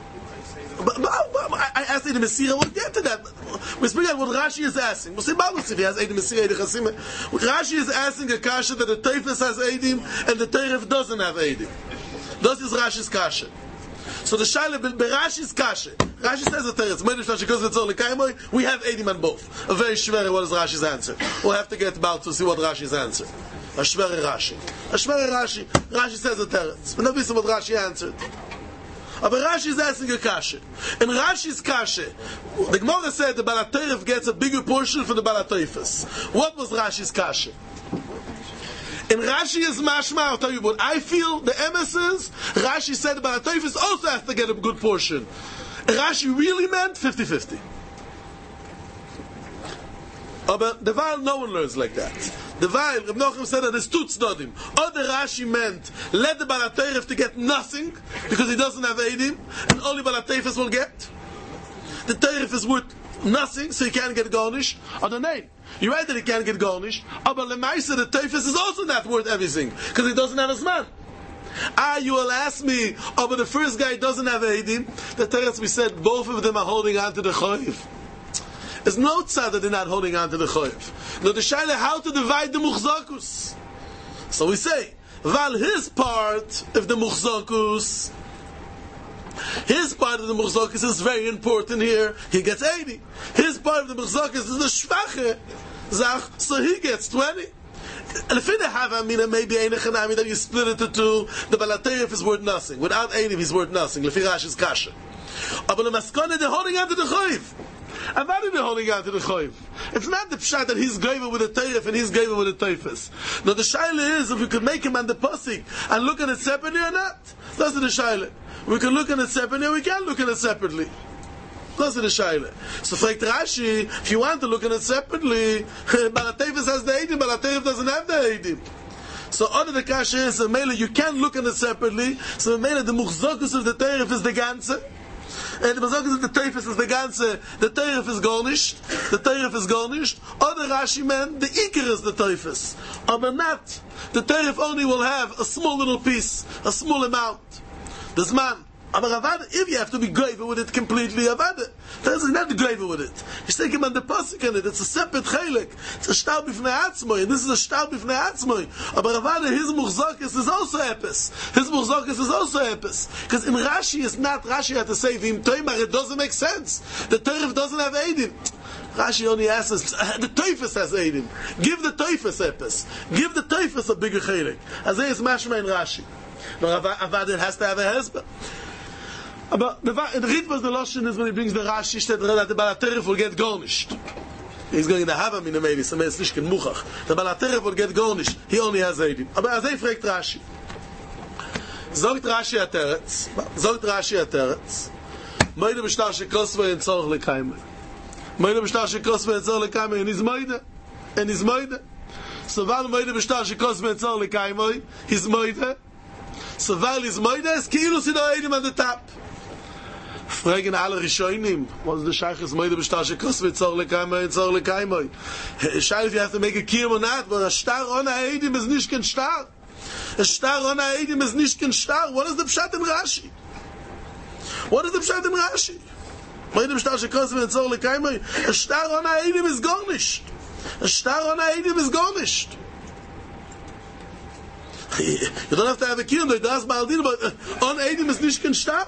A: I asked Eidem Mesira, we'll get to that. We speak about what Rashi is asking. We'll see Baal if he has Eidem Mesira, Eidem Chasime. Rashi is asking a kasha that the Toifes has Eidim and the Toiref doesn't have Eidim. This is Rashi's kasha. So the Shaila, Berashi's kasha. Rashi says the Teretz, we have Eidim on both. A very shver, what is Rashi's answer? We'll have to get Baal to see what Rashi's answer. A shver Rashi. A shver Rashi. Rashi says the Teretz. But not what Rashi answered. But Rashi is asking a kasha. And Rashi's kasha, the Gemara said the Baal HaToiref gets a bigger portion for the Baal HaToifes. What was Rashi's kasha? And Rashi is mashma, I'll tell you what I feel, the emissaries, Rashi said the Baal HaToifes also has to get a good portion. And Rashi really meant fifty-fifty. But the Vaal, no one learns like that. The Vaal, Reb Nochem said that there's two tznodim. Or the Rashi meant, let the Baal HaToiref to get nothing, because he doesn't have Eidim, and only Baal HaToifes will get. The Toiref is worth nothing, so he can't get garnished. Or the name. You're right that he can't get garnished. But Lemaisa, the Toifes is also not worth everything, because he doesn't have his man. Ah, you will ask me, oh, but the first guy doesn't have Eidim. The Teretz, we said, both of them are holding on to the Choiv. There's no tzad that they're not holding on to the Choiv. No, the Shaila, how to divide the Muchzakus. So we say, Val, his part, if the Muchzakus, his part of the Muchzakus is very important here, he gets eighty. His part of the Muchzakus is the Shvache, Zach, so he gets twenty. And if they have, I mean, maybe ein echanami that you split it to two, the Baal HaToiref is worth nothing. Without eighty, he's worth nothing. Lefi Rashi's kasha. But the Maskone, they're holding on to the Choiv. And why are they holding on to the Choiv? It's not the pshat that he's gave with the Toiref and he's gave with the Toifes. No, the shaila is if we could make him on the Pasik and look at it separately or not. That's the shaila. We can look at it separately or we can't look at it separately. That's the shaila. So fragt Rashi, if you want to look at it separately, Baal HaToifes has the Eidim, Baal HaToiref doesn't have the Eidim. So under the kasha is, Mele, you can't look at it separately, so Mele, the Muchzakus of the Toiref is the Ganze. And the Mazok is the Teufels is the ganze, the Teufel is garnished, the Teufel is garnished, or the Rashi man, the Iker is the Teufels. But not, the Teufel only will have a small little piece, a small amount. This man, aber Avada, if you have to be graver with it completely, Avada, there's not the graver with it. You take him on the Pasuk in it, it's a separate chelik, it's a Staub b'fnei atzmoi, and this is a Staub b'fnei atzmoi. Aber Avada, his Muchzakis is also epis. His Muchzakis is also epis. Because in Rashi, it's not, Rashi had to say, V'im toimar, it doesn't make sense. The Teufel doesn't have Eidim. Rashi only asks us, the Teufels has Eidim. Give the Teufels epis. Give the Teufels a bigger chelik. As is mashma in Rashi. But Avada, it has to have a husband. But the Ritva the Lashon is when he brings the Rashi that the Balaterif will get garnished. He's going to have him in the maybe, so it's not kein Muchach. The Balaterif will get garnished. He only has Eidim. But as he fragt Rashi. Zogt Rashi Ateretz. Zogt Rashi Ateretz. Moide b'shtar shekosvei and tzorch lekaimei. Moide b'shtar shekosvei and tzorch lekaimei. And he's moide. And he's moide. So while moide b'shtar shekosvei and tzorch lekaimei, he's moide. So while he's moide, it's ki'ilu si do Eidim on the top. Fragen alle Rishonim, what is the Shaykh's Moide b'shtar shekosvei tzor lekaimoi and tzor lekaimoi? Shaykh's, you have to make a kiyum or not, but a shtar on ha'edim is nicht ken shtar. A shtar on ha'edim is nicht ken shtar. What is the pshat in Rashi? What is the pshat in Rashi? Moide b'shtar shekosvei and tzor lekaimoi. A shtar on ha'edim is garnished. A shtar on ha'edim is garnished. You don't have to have a kiyum, though it does ba'aldin, but on ha'edim is nicht ken shtar.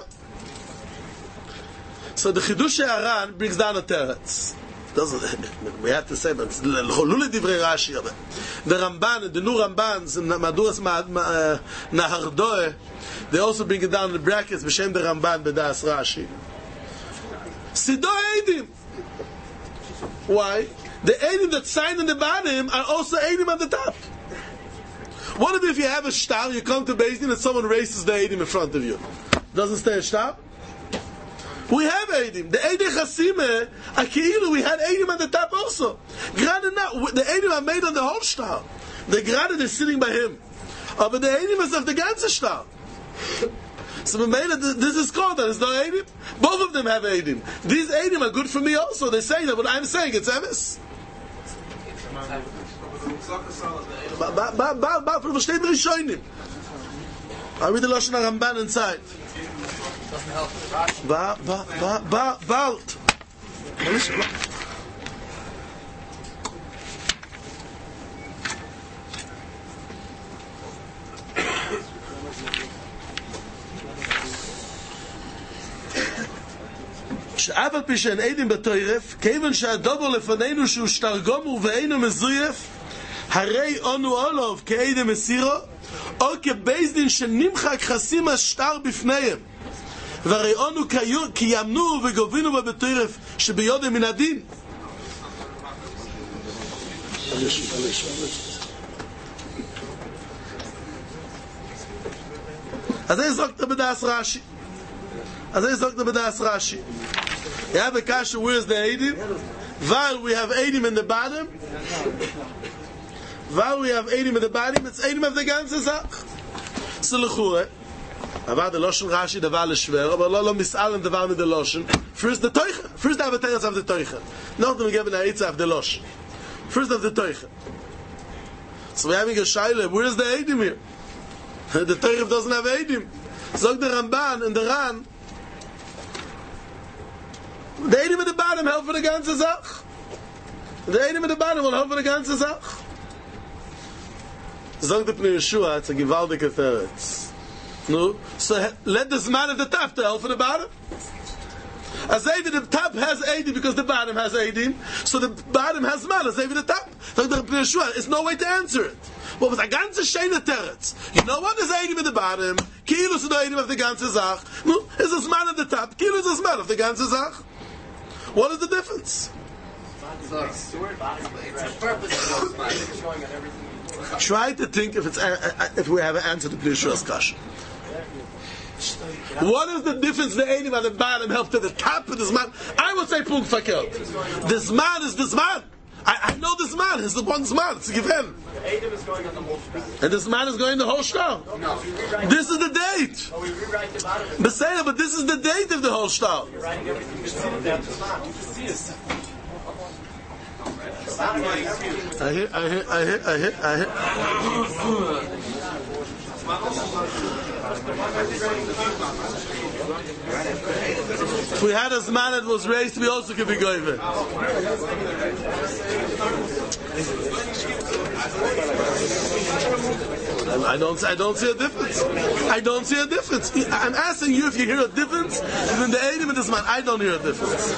A: So the Chidush Aran brings down a teretz. Doesn't we have to say, but Lule Divrei Rashi. The Ramban, the new Rambans, and Maduras Nahardoe, they also bring it down in the brackets. B'shem the Ramban b'das Rashi. Sido Eidim. Why? The Eidim that sign on the bottom are also Eidim on the top. What if you have a shtar, you come to Beis Din and someone races the Eidim in front of you? Doesn't stay a shtar? We have Eidim. The Eidim Chasime, Aki'ilu, we had Eidim on the top also. Gerade now, the Eidim are made on the whole star. The Gerade is sitting by him. Oh, but the Eidim is of the ganze star. So we made it, this is called, that is no Eidim. Both of them have Eidim. These Eidim are good for me also. They say that what I'm saying, it's emes. Ba, ba, ba, ba, versteht mir Rishonim. I read the Lashon HaRamban inside. Ba, ba, ba, ba, bald. שאף על פי שאין עדים בתוירף, כיוון שהדובר לפנינו שהוא שטרגום ואינו מזויף, הרי אונו אולוב כעדם מסירו, או כבייס דין שנמחק חסים השטר בפניהם. והרי אונו קיימנו וגובינו בה בתוירף שביודם מן הדין. אז זה זוקת בדעס רש"י. אז זה זוקת בדעס רש"י. You have a kasha, where's the Eidim? While we have Eidim in the bottom, while we have Eidim in the bottom, it's Eidim of the ganze Sach. So l'chure, aber the Loshen Rashi, the Val is schwer, aber lo lo mis'alem the Val with the Loshen. First the Teuche. First the Avateres of the Teuche. Not we give an Eitzah of the Loshen. First of the Teuche. So we're having a Shaila, where's the Eidim here? The Teuche doesn't have Eidim. Zog the Ramban and the Ran, the Eidim at the bottom help for the ganze Sach. The Eidim at the bottom will help for the ganze Sach. Zog the Pnei Yeshua, it's a gewaldige Teretz. No? So let the Zman at the top to help for the bottom. As Eidim, the top has Eidim because the bottom has Eidim. So the bottom has Zman, as Eidim the top. Zog the Pnei Yeshua, there's no way to answer it. Well, with a ganze Sheina Teretz, you know what is Eidim at the bottom? Kilu is the Eidim of the ganze Sach. No? Is a Zman at the top. Kilu is a Zman of the ganze Sach. What is the difference? Try to think if it's uh, if we have an answer to Pnei question. What is the difference? The Eidim at the bottom help to the top of the Zman. I would say Punkt Fakelt. The Zman is the Zman. I, I know this man. It's the one man. It's given.
C: Adam is going on the whole shtar.
A: And this man is going the whole shtar.
C: No, we rewrite
A: This is the date.
C: Oh, we rewrite the bottom.
A: But say but this is the date of the whole shtar.
C: You're writing everything you see down to the
A: I hear, I hear, I hear, I hear, I hear. If we had a man that was raised, we also could be going there. I don't, I don't see a difference. I don't see a difference. I'm asking you if you hear a difference between the Eidim and this man. I don't hear a difference.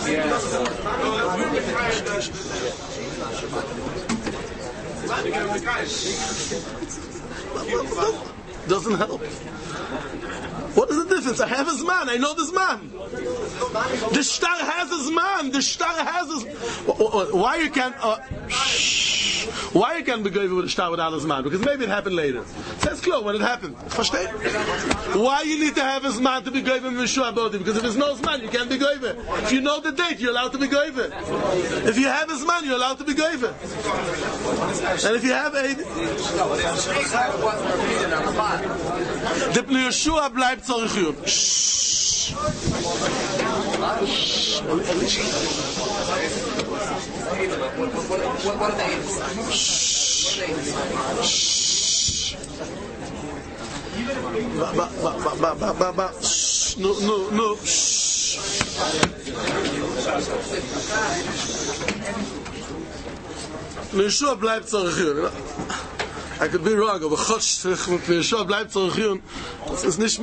A: Doesn't help. What is the difference? I have his man. I know this man. The shtar has his man. The shtar has his. Why you can't? Uh, why you can't be going with the shtar without his man? Because maybe it happened later. Says clear when it happened. Versteht? Why you need to have his man to be going with Mishua Bodi? Because if there's no his man, you can't be going with. If you know the date, you're allowed to be going with. If you have his man, you're allowed to be going with. And if you have a the Yeshua bleibt zurück. Shh.
D: What are they?
A: Ba ba ba ba ba ba ba. No no no. Yeshua bleibt zurück. I could be wrong, aber Gott mit Yeshua bleibt zurück. Das ist nicht.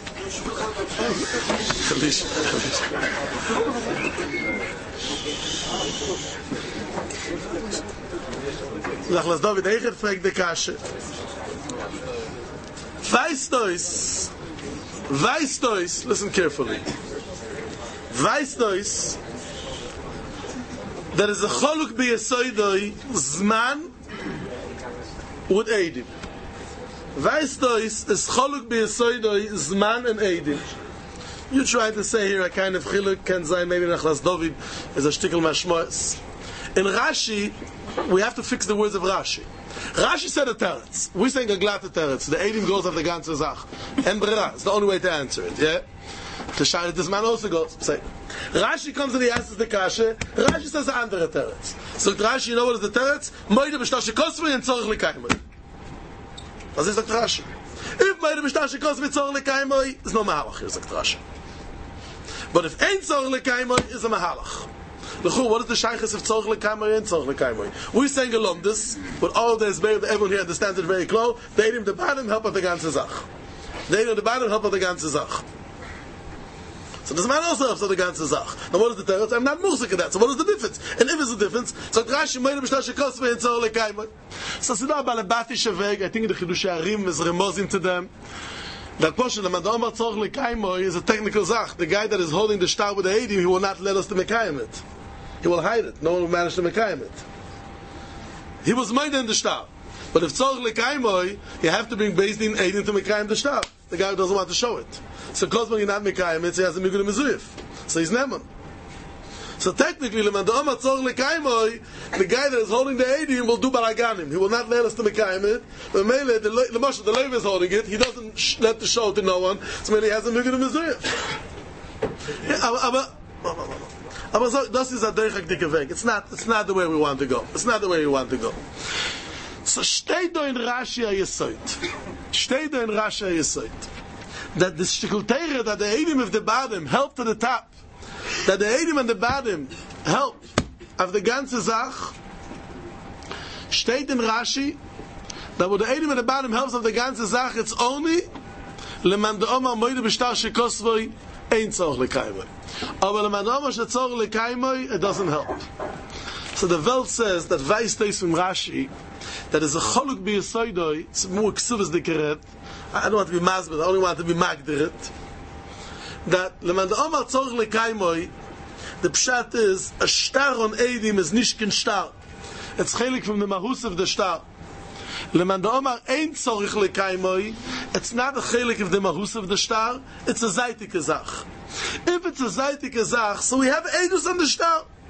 A: Khalish. Sag las David Eger fragt de Kasche. Weißt du es? Weißt du es? Listen carefully. Weißt du es? There is a choluk b'yesoidoi zman with Eidim. Weißt du es? Is choluk b'yesoidoi zman and Eidim. You trying to say here a kind of chiluk can sein maybe Nachlas David is a shtickle mashmoes. In Rashi, we have to fix the words of Rashi. Rashi said a teretz. We're saying a glatte teretz. The Eidim goes of the ganze Zach. And brera. It's the only way to answer it. Yeah? The Shari, this man also goes. Say. Rashi comes and he asks the kasha. Rashi says a andere teretz. So Rashi, you know what is the teretz? Moide b'shtashe kosvei and tzorich l'kaimoi. Was is the Rashi? If moide b'shtashe kosvei tzorich l'kaimoi, is no mahalach here, sagt Rashi. But if ain't tzorich l'kaimoi, is a mahalach. What is the shaykhs of tzorich l'kaimoi and tzorich l'kaimoi? We're saying along this, but all this, everyone here understands it very close. The Eidim, the bottom, help of the ganze Zach. The Eidim, the bottom, help of the ganze Zach. So this man also helps of the ganze Zach. Now what is the teretz? I'm not musik at that. So what is the difference? And if it's a difference, so Rashi moide b'shtashe kosvei and tzorich l'kaimoi. So it's not about a bati shaveg. I think the Chidushei Harim is remozing to them. That portion, the Madama tzorich l'kaimoi is a technical zach. The guy that is holding the shtar with the Eidim, he will not let us to mekayim it. He will hide it. No one will manage to mekayim it. He was made in the shtar. But if tzorich l'kaimoi, you have to bring Beis Din Eidim to mekayim the shtar. The guy doesn't want to show it. So Kozman, you're not mekayim it, so he has a migul mezuyif. So he's neman. So technically, the Madama tzorich l'kaimoi, the guy that is holding the Eidim will do baraganim. He will not let us to mekayim it. But Mele, the the Moshe, the Levi is holding it. He doesn't sh- let the show to no one. So Mele has a migul mezuyif. Aber so, das ist a derchak dicke Weg. It's not, it's not the way we want to go. It's not the way we want to go. So steht da in Rashi HaYesod. Steht da in Rashi HaYesod. That the shtikultere, that the Eidim of the bottom help to the top. That the Eidim and the bottom help of the ganze Zach. Steht in Rashi that when the Eidim and the bottom helps of the ganze Zach, it's only leman de'omar moide b'shtar shekosvoi ein tzorich l'kaimoi. Aber leman de'omar shetzorich l'kaimoi, it doesn't help. So the Welt says that Weiss Teis from Rashi, that is a choluk b'yesoidoi, it's more ksuvas dikeret. I don't want to be masbid, I only want to be magdiret. That leman de'omar tzorich l'kaimoi, the pshat is, a shtar on Eidim is nishkin shtar. It's chelik from the mahus of the shtar. Leman de'omar ein tzorich l'kaimoi, it's not a chelik of the mahus of the shtar, it's a zaytik azach. If it's a zaytik azach, so we have Eidus on the shtar.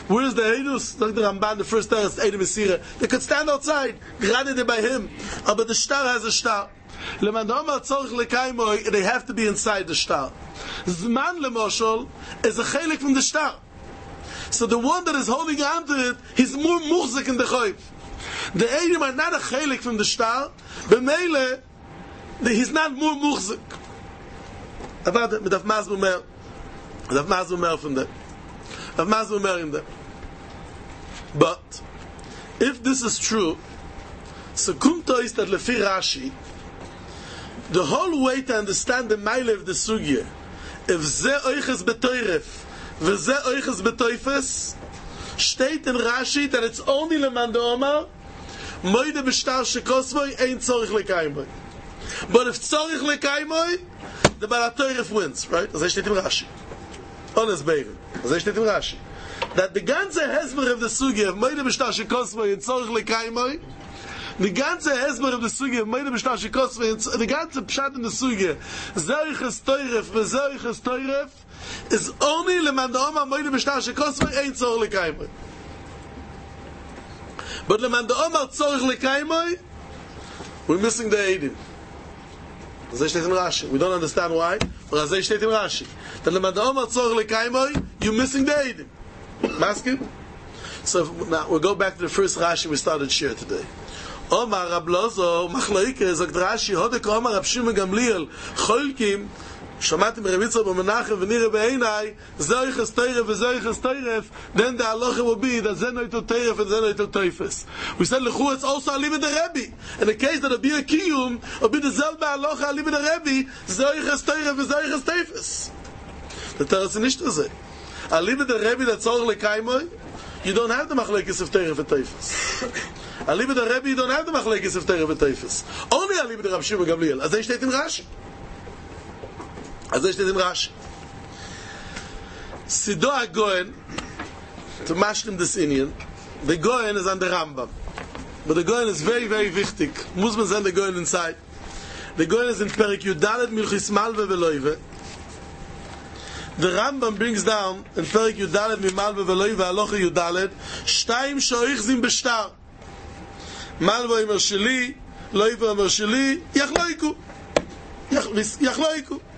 A: Where's the Eidus? Like the Ramban, the first Teretz, Eidus Mesira. They could stand outside, gerade by him. But the star has a star. Lemandoma tzorich lekaimoi, they have to be inside the star. Zman lemoshol is a chelik from the star. So the one that is holding on to it, he's more muchzik in the choyv. The Eidim are not a chelik from the star, but Mele, he's not more muchzik. About it, mit auf Masbu mer. Mit auf Masbu mer from there. Auf Masbu mer in there. But, if this is true, so kumto is that lefi Rashi, the whole way to understand the mile of the sugya, if ze oiches betoiref, ve ze oiches betoifes, steht in Rashi that it's only leman de Omar, moide b'shtar shekosvoi, ein tzorich lekaimoi. But if tzorich lekaimoi, the baratoiref wins, right? As I steht in Rashi. Honest baby. As I steht in Rashi. That the ganze hezber of the sugya, of moide b'shtar shekosvoi, ein tzorich lekaimoi, the ganze hezber of the sugya, moide b'shtar shekosvoi, the ganze pshat in the sugya, zeriches toiref, ve zeriches toiref, is only leman de Omar moide b'shtar shekosvoi, ein tzorich lekaimoi. But leman de Omar tzorich lekaimoi, we're missing the Eidim. As I state in Rashi. We don't understand why, but as I state in Rashi. That leman de Omar tzorich lekaimoi, you're missing the Eidim. Masking? So now we'll go back to the first Rashi we started share today. Omar Rab Lozo, Machloike, sagt Rashi, Hodek Omar Rab Shimon Gamliel, Cholkim, שמעתי מרביצר במנחם ונראה בעיניי זויכס תירף וזויכס תירף, then the halacha will be that זה נויטו תירף and זה נויטו תיפס. We said lechu, it's also alive the Rebbe. In the case that a be a kiyum, or be the zelbe halacha alive the Rebbe, זויכס תירף וזויכס תיפס. The Teretz is nicht so. Alive the Rebbe that's all lekaimoi, you don't have the machlekes of teiref and teifes. Alive the Rebbe, you don't have the machlekes of teiref and teifes. Only alive the Rab Shimon Gamliel. As they state in Rashi. As I steht in Rashi. Sido HaGoyen, to mashlim this Indian, the Goyen is on the Rambam. But the Goyen is very, very wichtig. Muss man send the Goyen inside. The Goyen is in Perik Yudalet Milchis Malve Veloive. The Rambam brings down in Perik Yudalet Malve Veloive Aloche Yudalet Shtayim Shoich Zim Beshtar. Malve Imer Sheli, Loive Imer Sheli, Yachloiku. Yachloiku.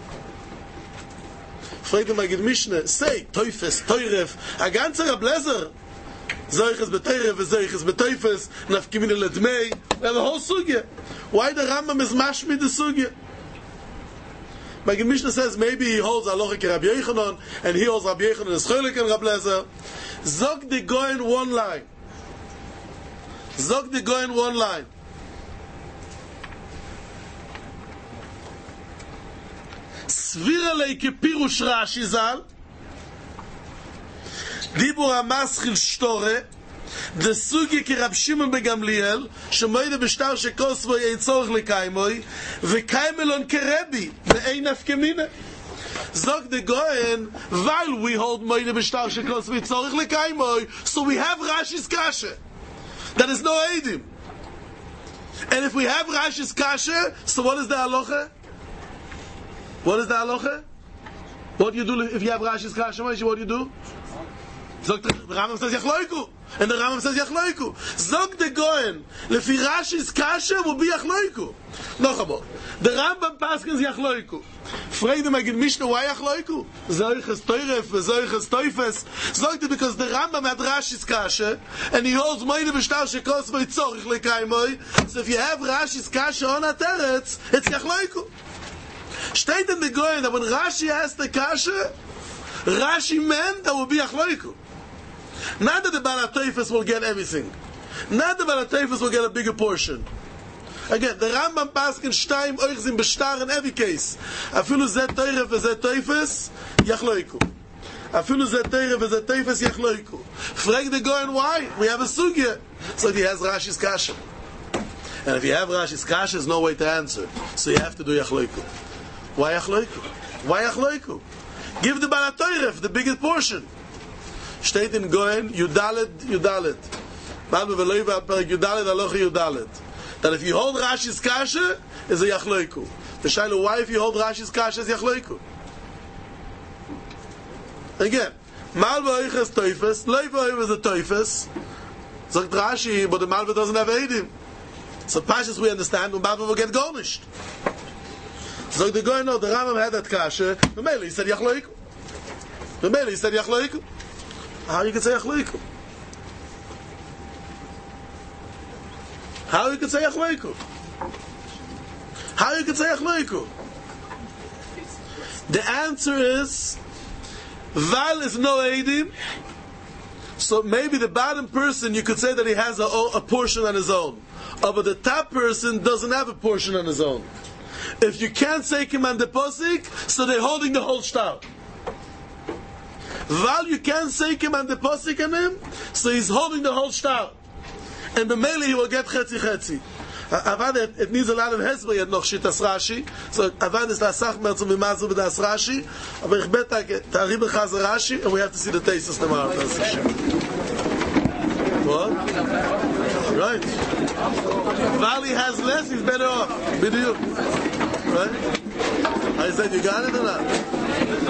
A: Fragt ihm Agid Mishne, say, Teufes, Teuref, a ganzer Ablezer, Zoiches beteiref, Zoiches beteufes, Nafkimine ledmei, we have a whole sugya. Why the Rambam is mashmi the sugya? Agid Mishne says, maybe he holds Alochik Rabbi Yechanan, and he holds Rabbi Yechanan as Cholik and Rablezer. Zog the Goyen one line. Zog the Goyen one line. Sviralei kepirush Rashi zal Dibur HaMaschil Shtore the sugi ki Rab Shimon ben Gamliel shemoide b'shtar shekosvoi ein tzorich lekaimoi v'kaimelon kerebi ve'ein nafkemine. Zog the Goyen, while we hold moide b'shtar shekosvoi tzorich lekaimoi, so we have Rashi's kasha. That is no eidim. And if we have Rashi's kasha, so what is the halacha? What is the halacha? What do you do if you have Rashi's kasha? What do you do? Zog the Rambam says Yachloiku, and the Rambam says Yachloiku. Zog the Goyen, lefi Rashi's kasha will be Yachloiku. Noch einmal. The Rambam paskins Yachloiku. Fragt him Agid Mishne, why Yachloiku? Zoiches Teuref, Zoiches Teufes. Zogt it because the Rambam had Rashi's kasha, and he holds Moide B'shtar Shekos V'y Tzorich Lekaimoi. So if you have Rashi's kasha on a teretz, it's Yachloiku. Steht in the Goyen that when Rashi has the kasha, Rashi meant that will be Yachloiku. Not that the Balatefes will get everything. Not that the Balatefes will get a bigger portion. Again, the Rambam Paskin Shtaim Oichzim B'shtar in every case. Afilu Zet Teiref Zet Teifes, Yachloiku. Afilu Zet Teiref Zet Teifes, Yachloiku. Frag the Goyen why? We have a sugya. So he has Rashi's kasha. And if you have Rashi's kasha, there's no way to answer. So you have to do Yachloiku. Why Yachloiku? Why Yachloiku? Give the Balatefes the biggest portion. Steht in Goyen, Yudalet, Yudalet. Malbe Veloiva, Perik Yudalet, Aloche Yudalet. That if you hold Rashi's kasha, is a Yachloiku. The Shiloh, why if you hold Rashi's kasha is Yachloiku? Again, Malva Eiches Teufels, Leiva Eiches is a Teufels. Sagt Rashi, but the Malva doesn't have Eidim. So Pashas we understand, and Malva will get garnished. So the guy know, the Rambam had that kasha, the Mele, he said Yachloiku. The Mele, he said Yachloiku. How you can say Yachloiku? How you can say Yachloiku? How you can say Yachloiku? The answer is Val is no Eidim. So maybe the bottom person, you could say that he has a, a portion on his own. Uh, but the top person doesn't have a portion on his own. If you can't say Kiman de Posik, so they're holding the whole shtar. Val, you can't say Kiman de Posik on him, so he's holding the whole shtar. And the Mele, he will get Chetzi Chetzi. Avad, it, it needs a lot of hezbollah yet noch Shittas Rashi. So Avad is the Asach mehr zum Mimazu with das Rashi. Aber ich bete, Ta'arib B'chaz Rashi, and we have to see the tastes tomorrow. What? Right. Valley has less, he's better off. B'diuk. Right? I said, you got it or not?